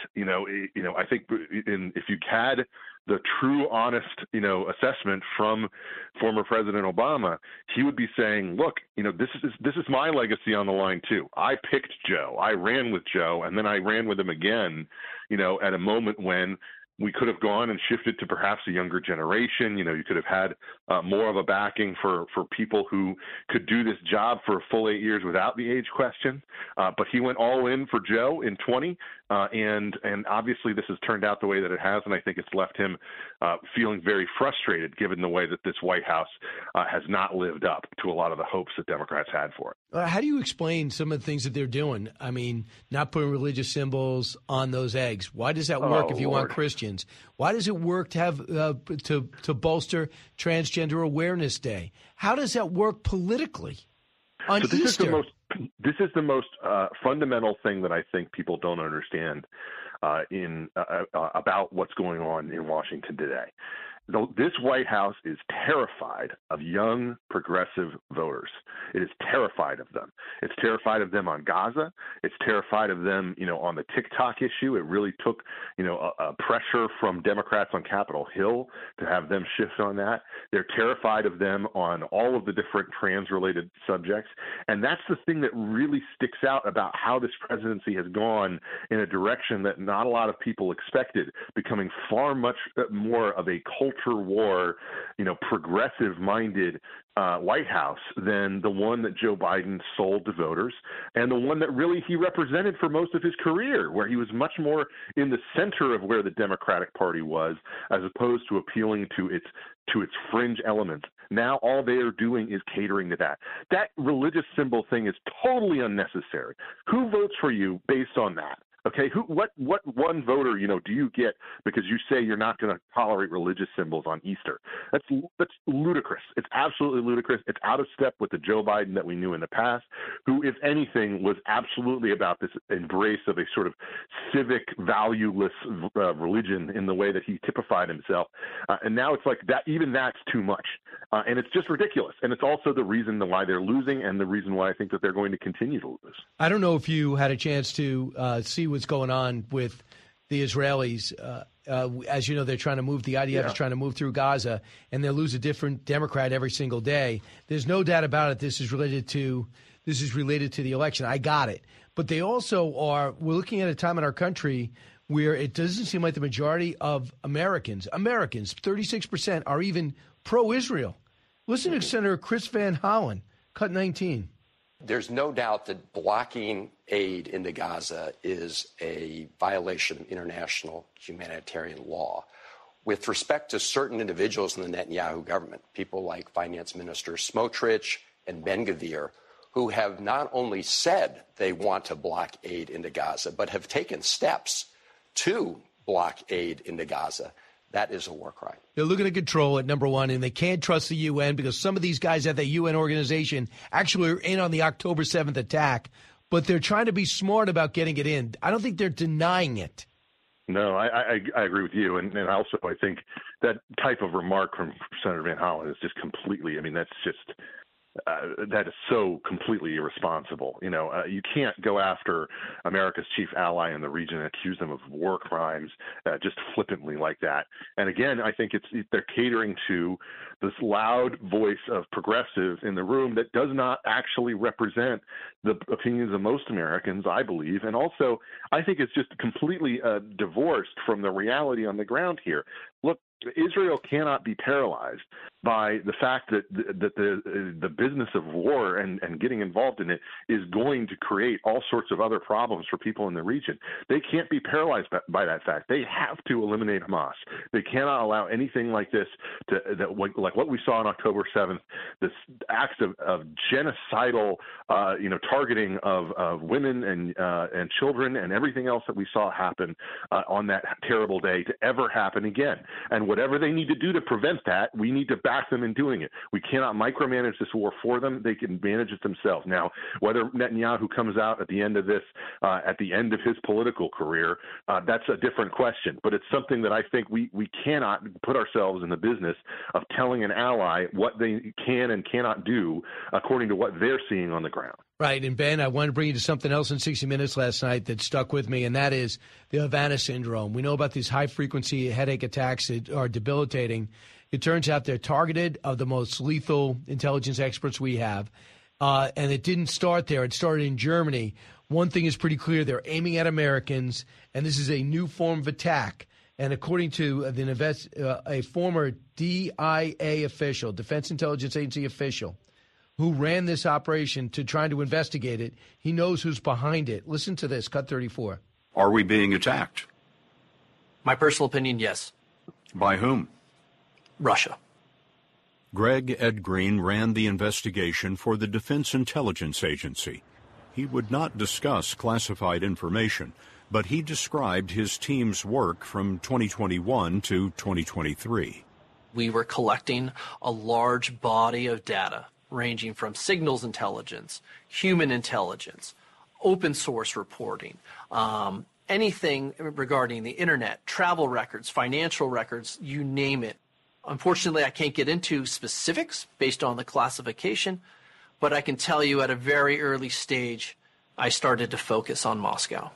I think if you had the true, honest, assessment from former President Obama, he would be saying, look, this is my legacy on the line too. I picked Joe. I ran with Joe, and then I ran with him again, at a moment when we could have gone and shifted to perhaps a younger generation. You could have had more of a backing for people who could do this job for a full 8 years without the age question. But he went all in for Joe in 20. And obviously this has turned out the way that it has. And I think it's left him feeling very frustrated given the way that this White House has not lived up to a lot of the hopes that Democrats had for it. How do you explain some of the things that they're doing? I mean, not putting religious symbols on those eggs. Why does that work if you want Christians? Why does it work to have to bolster Transgender Awareness Day? How does that work politically on Easter? This is the most fundamental thing that I think people don't understand about what's going on in Washington today. This White House is terrified of young progressive voters. It is terrified of them. It's terrified of them on Gaza. It's terrified of them, on the TikTok issue. It really took, a pressure from Democrats on Capitol Hill to have them shift on that. They're terrified of them on all of the different trans-related subjects. And that's the thing that really sticks out about how this presidency has gone in a direction that not a lot of people expected, becoming far much more of a cult interwar, progressive-minded White House than the one that Joe Biden sold to voters, and the one that really he represented for most of his career, where he was much more in the center of where the Democratic Party was, as opposed to appealing to its fringe elements. Now all they are doing is catering to that. That religious symbol thing is totally unnecessary. Who votes for you based on that? Okay, what one voter, do you get because you say you're not going to tolerate religious symbols on Easter? That's ludicrous. It's absolutely ludicrous. It's out of step with the Joe Biden that we knew in the past, who, if anything, was absolutely about this embrace of a sort of civic, valueless religion in the way that he typified himself. And now it's like that. Even that's too much, and it's just ridiculous. And it's also the reason why they're losing, and the reason why I think that they're going to continue to lose. I don't know if you had a chance to see what's going on with the Israelis. As you know, they're trying to move, the IDF is trying to move through Gaza, and they'll lose a different Democrat every single day. There's no doubt about it. This is related to the election. I got it. But they also we're looking at a time in our country where it doesn't seem like the majority of Americans, 36%, are even pro-Israel. Listen to Senator Chris Van Hollen, cut 19. There's no doubt that blocking aid into Gaza is a violation of international humanitarian law. With respect to certain individuals in the Netanyahu government, people like Finance Minister Smotrich and Ben-Gvir, who have not only said they want to block aid into Gaza, but have taken steps to block aid into Gaza. That is a war crime. They're looking to control it, number one, and they can't trust the UN because some of these guys at the UN organization actually are in on the October 7th attack, but they're trying to be smart about getting it in. I don't think they're denying it. No, I agree with you. And also I think that type of remark from Senator Van Hollen is just completely, that's just that is so completely irresponsible. You can't go after America's chief ally in the region and accuse them of war crimes just flippantly like that. And again, I think they're catering to this loud voice of progressives in the room that does not actually represent the opinions of most Americans, I believe. And also, I think it's just completely divorced from the reality on the ground here. Look, Israel cannot be paralyzed by the fact that the business of war and getting involved in it is going to create all sorts of other problems for people in the region. They can't be paralyzed by that fact. They have to eliminate Hamas. They cannot allow anything like this like what we saw on October 7th, this act of genocidal, targeting of women and children and everything else that we saw happen on that terrible day to ever happen again. And whatever they need to do to prevent that, we need to back them in doing it. We cannot micromanage this war for them. They can manage it themselves. Now, whether Netanyahu comes out at the end of this, at the end of his political career, that's a different question. But it's something that I think we cannot put ourselves in the business of telling an ally what they can and cannot do according to what they're seeing on the ground. Right. And, Ben, I want to bring you to something else in 60 Minutes last night that stuck with me, and that is the Havana syndrome. We know about these high-frequency headache attacks that are debilitating. It turns out they're targeted of the most lethal intelligence experts we have, and it didn't start there. It started in Germany. One thing is pretty clear. They're aiming at Americans, and this is a new form of attack. And according to a former DIA official, Defense Intelligence Agency official, who ran this operation to try to investigate it, he knows who's behind it. Listen to this, cut 34. Are we being attacked? My personal opinion, yes. By whom? Russia. Greg Ed Green ran the investigation for the Defense Intelligence Agency. He would not discuss classified information, but he described his team's work from 2021 to 2023. We were collecting a large body of data ranging from signals intelligence, human intelligence, open source reporting, anything regarding the internet, travel records, financial records, you name it. Unfortunately, I can't get into specifics based on the classification, but I can tell you at a very early stage, I started to focus on Moscow.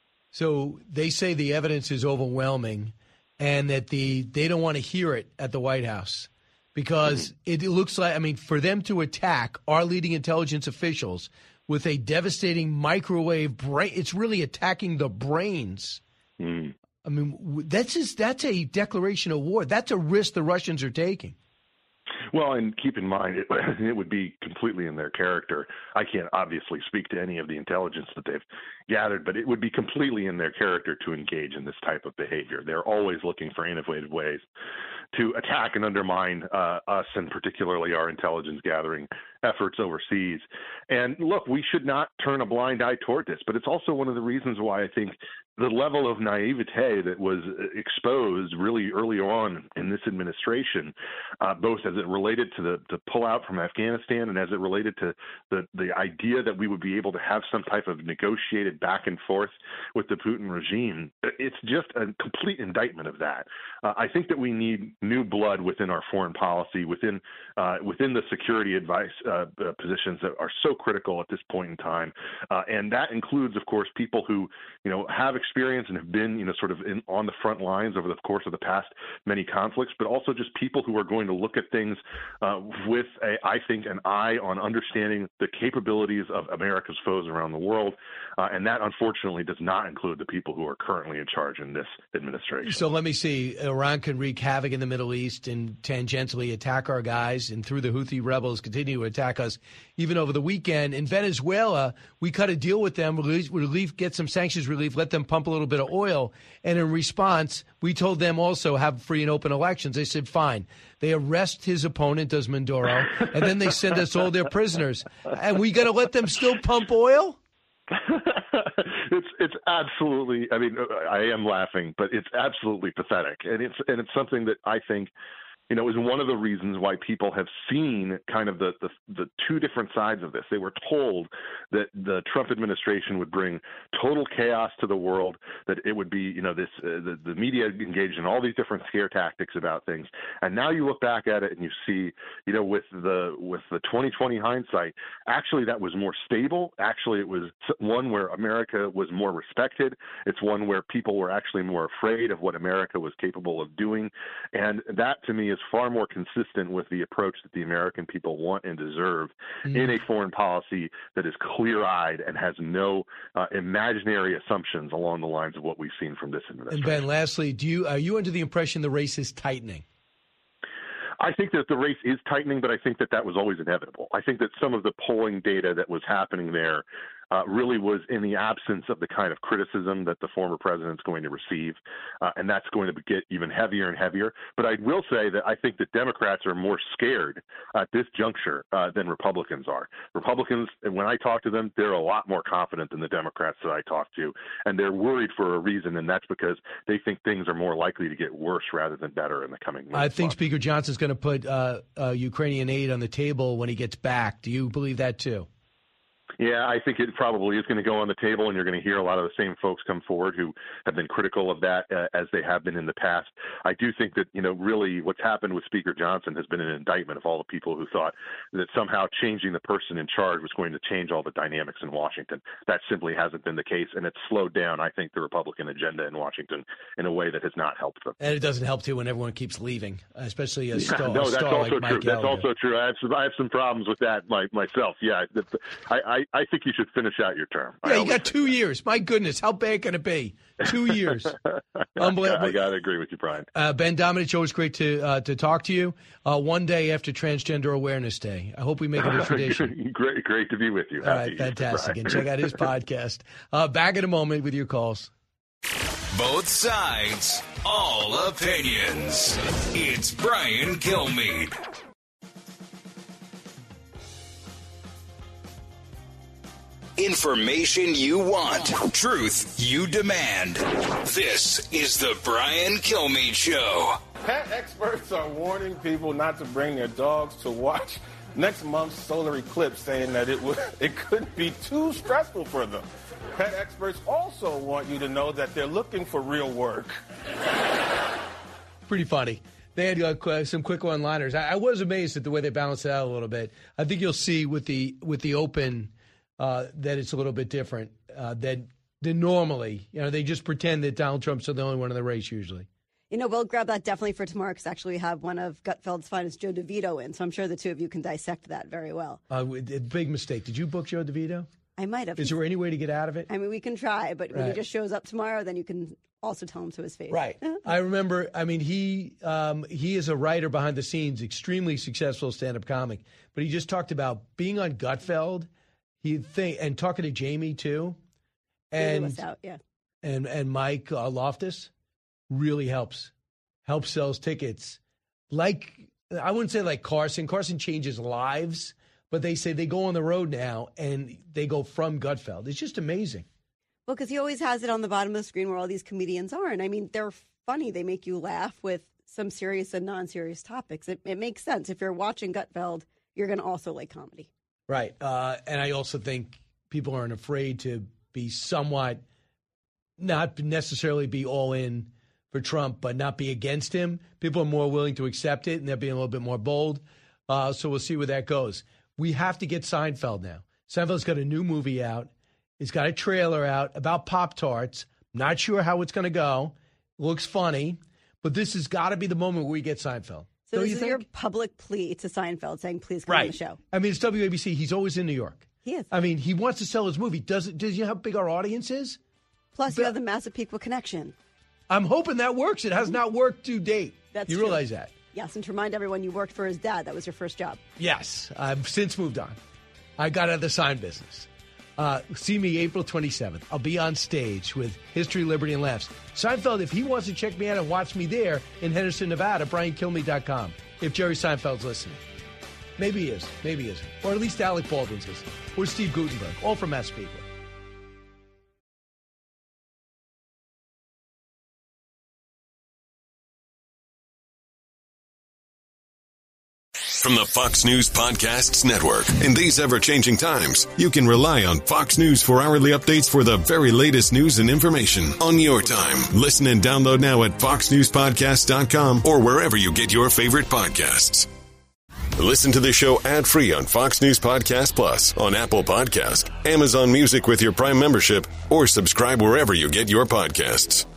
So they say the evidence is overwhelming and that they don't want to hear it at the White House. Because it looks like, for them to attack our leading intelligence officials with a devastating microwave brain, it's really attacking the brains I mean, that's a declaration of war. That's a risk the Russians are taking. Well, and keep in mind, it would be completely in their character. I can't obviously speak to any of the intelligence that they've gathered, but it would be completely in their character to engage in this type of behavior. They're always looking for innovative ways to attack and undermine us, and particularly our intelligence gathering efforts overseas. And look, we should not turn a blind eye toward this, but it's also one of the reasons why I think the level of naivete that was exposed really early on in this administration, both as it related to the pullout from Afghanistan and as it related to the idea that we would be able to have some type of negotiated back and forth with the Putin regime, it's just a complete indictment of that. I think that we need new blood within our foreign policy, within the security advice positions that are so critical at this point in time, and that includes, of course, people who have experience and have been sort of on the front lines over the course of the past many conflicts, but also just people who are going to look at things with I think an eye on understanding the capabilities of America's foes around the world, and that unfortunately does not include the people who are currently in charge in this administration. So let me see. Iran can wreak havoc in the Middle East and tangentially attack our guys, and through the Houthi rebels continue to attack us even over the weekend. In Venezuela, we cut a deal with them, get some sanctions relief, let them pump a little bit of oil, and in response, we told them also have free and open elections. They said, fine. They arrest his opponent, does Maduro, and then they send us all their prisoners. And we got to let them still pump oil? It's absolutely, I mean, I am laughing, but it's absolutely pathetic. And it's something that I think is one of the reasons why people have seen kind of the two different sides of this. They were told that the Trump administration would bring total chaos to the world, that it would be, the media engaged in all these different scare tactics about things. And now you look back at it and you see, with the 2020 hindsight, actually that was more stable. Actually, it was one where America was more respected. It's one where people were actually more afraid of what America was capable of doing. And that, to me, is far more consistent with the approach that the American people want and deserve in a foreign policy that is clear-eyed and has no imaginary assumptions along the lines of what we've seen from this administration. And Ben, lastly, are you under the impression the race is tightening? I think that the race is tightening, but I think that was always inevitable. I think that some of the polling data that was happening there really was in the absence of the kind of criticism that the former president's going to receive, and that's going to get even heavier and heavier. But I will say that I think that Democrats are more scared at this juncture than Republicans are. Republicans, when I talk to them, they're a lot more confident than the Democrats that I talk to, and they're worried for a reason, and that's because they think things are more likely to get worse rather than better in the coming months. I think Speaker Johnson's going to put Ukrainian aid on the table when he gets back. Do you believe that too? Yeah, I think it probably is going to go on the table, and you're going to hear a lot of the same folks come forward who have been critical of that as they have been in the past. I do think that, really what's happened with Speaker Johnson has been an indictment of all the people who thought that somehow changing the person in charge was going to change all the dynamics in Washington. That simply hasn't been the case, and it's slowed down, I think, the Republican agenda in Washington in a way that has not helped them. And it doesn't help, too, when everyone keeps leaving, especially a star, no, that's also like true. Mike That's Gallagher. also true. I have some problems with that myself. Yeah, I think you should finish out your term. Yeah, you got 2 years. My goodness, how bad can it be? 2 years. Unbelievable. I got to agree with you, Brian. Ben Domenech, always great to talk to you. One day after Transgender Awareness Day. I hope we make it a tradition. Great to be with you. All right, fantastic. And check out his podcast. Back in a moment with your calls. Both sides, all opinions. It's Brian Kilmeade. Information you want, truth you demand. This is the Brian Kilmeade Show. Pet experts are warning people not to bring their dogs to watch next month's solar eclipse, saying that it could be too stressful for them. Pet experts also want you to know that they're looking for real work. Pretty funny. They had some quick one-liners. I was amazed at the way they balanced it out a little bit. I think you'll see with the Open that it's a little bit different than normally. They just pretend that Donald Trump's the only one in the race usually. We'll grab that definitely for tomorrow because actually we have one of Gutfeld's finest, Joe DeVito, in. So I'm sure the two of you can dissect that very well. Big mistake. Did you book Joe DeVito? I might have. Is there any way to get out of it? I mean, we can try, but when he Right. just shows up tomorrow, then you can also tell him to his face. Right. I remember, I mean, he is a writer behind the scenes, extremely successful stand-up comic, but he just talked about being on Gutfeld and talking to Jamie, too, and Mike Loftus really helps sells tickets. Like, I wouldn't say like Carson. Carson changes lives, but they say they go on the road now, and they go from Gutfeld. It's just amazing. Well, because he always has it on the bottom of the screen where all these comedians are. And I mean, they're funny. They make you laugh with some serious and non-serious topics. It makes sense. If you're watching Gutfeld, you're going to also like comedy. Right. And I also think people aren't afraid to be somewhat, not necessarily be all in for Trump, but not be against him. People are more willing to accept it, and they're being a little bit more bold. So we'll see where that goes. We have to get Seinfeld now. Seinfeld's got a new movie out. It's got a trailer out about Pop-Tarts. Not sure how it's going to go. Looks funny. But this has got to be the moment where we get Seinfeld. So this is your public plea to Seinfeld saying, please come on the show. I mean, it's WABC. He's always in New York. He is. I mean, he wants to sell his movie. Does you know how big our audience is? Plus, you have the Massapequa connection. I'm hoping that works. It has not worked to date. That's you true. realize that? Yes, and to remind everyone, you worked for his dad. That was your first job. Yes. I've since moved on. I got out of the sign business. See me April 27th. I'll be on stage with History, Liberty, and Laughs. Seinfeld, if he wants to check me out and watch me there in Henderson, Nevada, BrianKilmeade.com. If Jerry Seinfeld's listening. Maybe he is. Maybe he isn't. Or at least Alec Baldwin's listening. Or Steve Guttenberg. All from Massapequa. From the Fox News Podcasts Network. In these ever-changing times, you can rely on Fox News for hourly updates for the very latest news and information on your time. Listen and download now at foxnewspodcast.com or wherever you get your favorite podcasts. Listen to the show ad-free on Fox News Podcast Plus, on Apple Podcast, Amazon Music with your Prime membership, or subscribe wherever you get your podcasts.